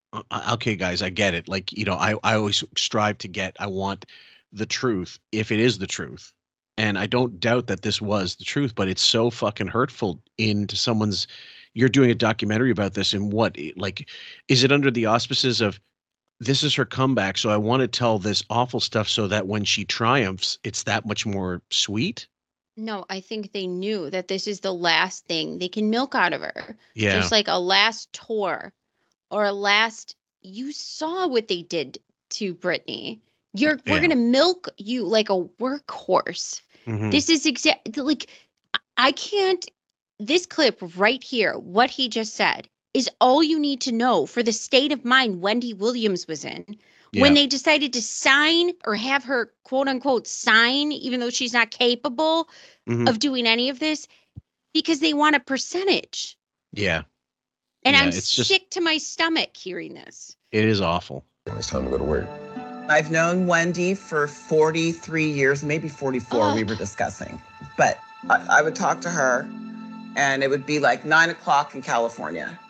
okay, guys, I get it. Like, you know, I always strive to I want the truth if it is the truth. And I don't doubt that this was the truth, but it's so fucking hurtful into someone's, you're doing a documentary about this, and what, like, is it under the auspices of this is her comeback, so I want to tell this awful stuff so that when she triumphs, it's that much more sweet? No, I think they knew that this is the last thing they can milk out of her. Yeah. Just like a last tour or a last, you saw what they did to Britney. We're going to milk you like a workhorse. Mhm. This is exactly like, I can't, this clip right here, what he just said is all you need to know for the state of mind Wendy Williams was in when they decided to sign or have her quote unquote sign, even though she's not capable of doing any of this, because they want a percentage. Yeah. And Yeah, I'm it's sick to my stomach hearing this. It is awful. It's time to go to work. I've known Wendy for 43 years, maybe 44, we were discussing. But I would talk to her, and it would be like 9 o'clock in California.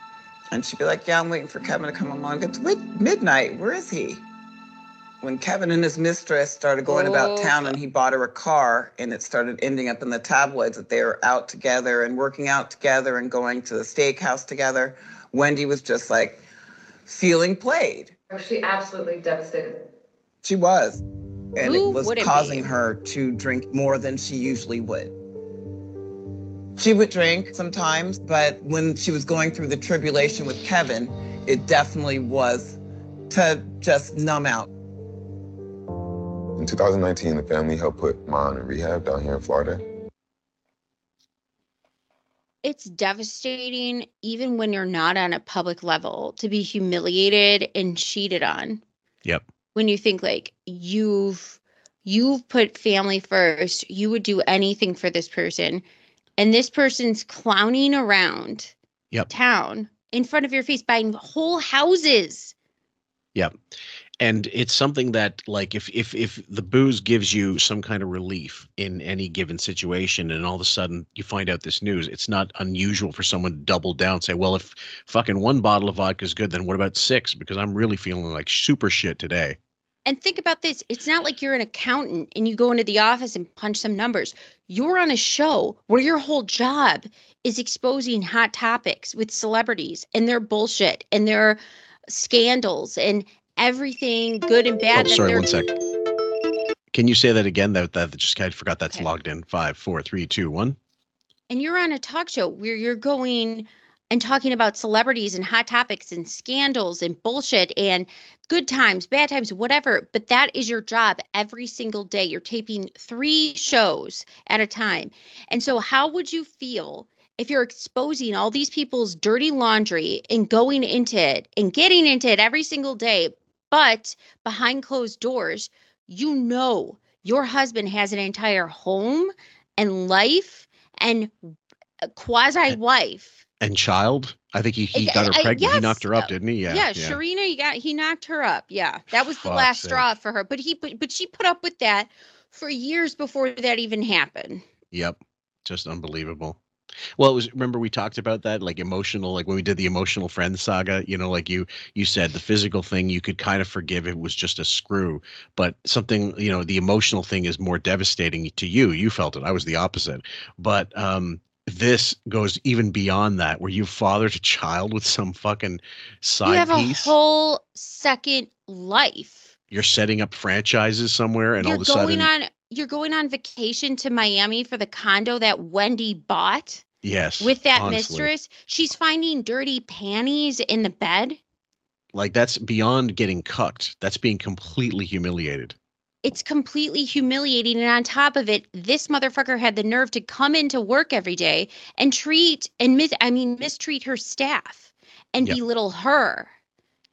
And she'd be like, yeah, I'm waiting for Kevin to come along. It's midnight. Where is he? When Kevin and his mistress started going about town and he bought her a car, and it started ending up in the tabloids that they were out together and working out together and going to the steakhouse together, Wendy was just like feeling played. Was she absolutely devastated? She was. And Who it was wouldn't causing be? her to drink more than she usually would. She would drink sometimes, but when she was going through the tribulation with Kevin, it definitely was to just numb out. In 2019, the family helped put Ma in rehab down here in Florida. It's devastating, even when you're not on a public level, to be humiliated and cheated on. Yep. When you think like you've put family first, you would do anything for this person, and this person's clowning around town in front of your face, buying whole houses. Yep. And it's something that, like, if the booze gives you some kind of relief in any given situation, and all of a sudden you find out this news, it's not unusual for someone to double down and say, well, if fucking one bottle of vodka is good, then what about 6? Because I'm really feeling like super shit today. And think about this. It's not like you're an accountant and you go into the office and punch some numbers. You're on a show where your whole job is exposing hot topics with celebrities and their bullshit and their scandals and everything good and bad. Oh, sorry, 1 sec. Can you say that again? That just, I forgot that's logged in. 5, 4, 3, 2, 1. And you're on a talk show where you're going and talking about celebrities and hot topics and scandals and bullshit and good times, bad times, whatever. But that is your job every single day. You're taping 3 shows at a time. And so how would you feel if you're exposing all these people's dirty laundry and going into it and getting into it every single day, but behind closed doors, you know your husband has an entire home and life and a quasi-wife. And child? I think he got her pregnant. Yes. He knocked her up, didn't he? Yeah, Sharina, he knocked her up. Yeah, that was the Fuck's last sake. straw for her. But she put up with that for years before that even happened. Yep. Just unbelievable. Well, remember we talked about that, like emotional, like when we did the emotional friend saga, you know, like you said the physical thing you could kind of forgive if it was just a screw, but something, you know, the emotional thing is more devastating to you. You felt it. I was the opposite. But this goes even beyond that, where you fathered a child with some fucking side You have piece. a whole second life. You're setting up franchises somewhere, and all of a sudden, You're going on vacation to Miami for the condo that Wendy bought. yes, With that honestly. mistress, she's finding dirty panties in the bed. Like, that's beyond getting cucked. That's being completely humiliated. It's completely humiliating. And on top of it, this motherfucker had the nerve to come into work every day and mistreat her staff and Yep. belittle her.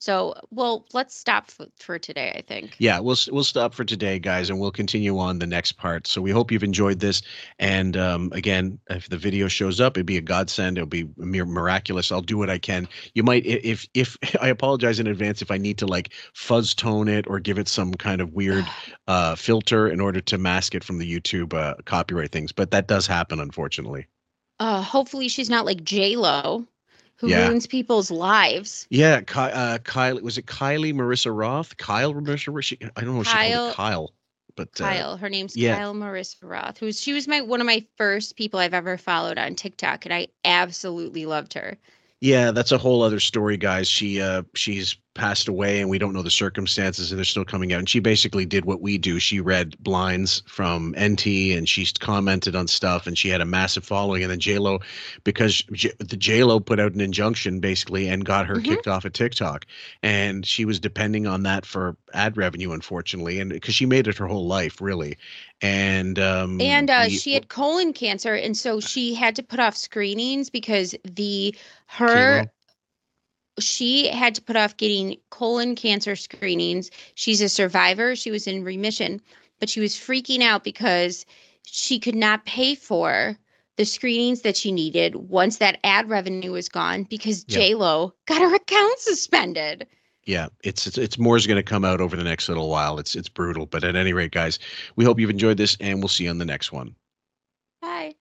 So, well, let's stop for today, I think. Yeah, we'll stop for today, guys, and we'll continue on the next part. So we hope you've enjoyed this. And again, if the video shows up, it'd be a godsend. It'll be miraculous. I'll do what I can. You might, if I apologize in advance if I need to like fuzz tone it or give it some kind of weird filter in order to mask it from the YouTube copyright things. But that does happen, unfortunately. Hopefully she's not like J-Lo, who ruins people's lives. Yeah, Kylie, was it Kylie Marissa Roth? Kyle Marissa Roth? I don't know if she called it Kyle, but Kyle. Her name's Kyle Marissa Roth. She was one of my first people I've ever followed on TikTok, and I absolutely loved her. Yeah, that's a whole other story, guys. She's passed away and we don't know the circumstances, and they're still coming out. And she basically did what we do. She read blinds from NT and she's commented on stuff, and she had a massive following. And then J-Lo, because the J-Lo put out an injunction basically and got her kicked off of TikTok, and she was depending on that for ad revenue, unfortunately, and because she made it her whole life, really. And she had colon cancer, and so she had to put off screenings because she had to put off getting colon cancer screenings. She's a survivor. She was in remission, but she was freaking out because she could not pay for the screenings that she needed once that ad revenue was gone because J-Lo got her account suspended. Yeah, it's more is going to come out over the next little while. It's brutal, but at any rate, guys, we hope you've enjoyed this, and we'll see you on the next one.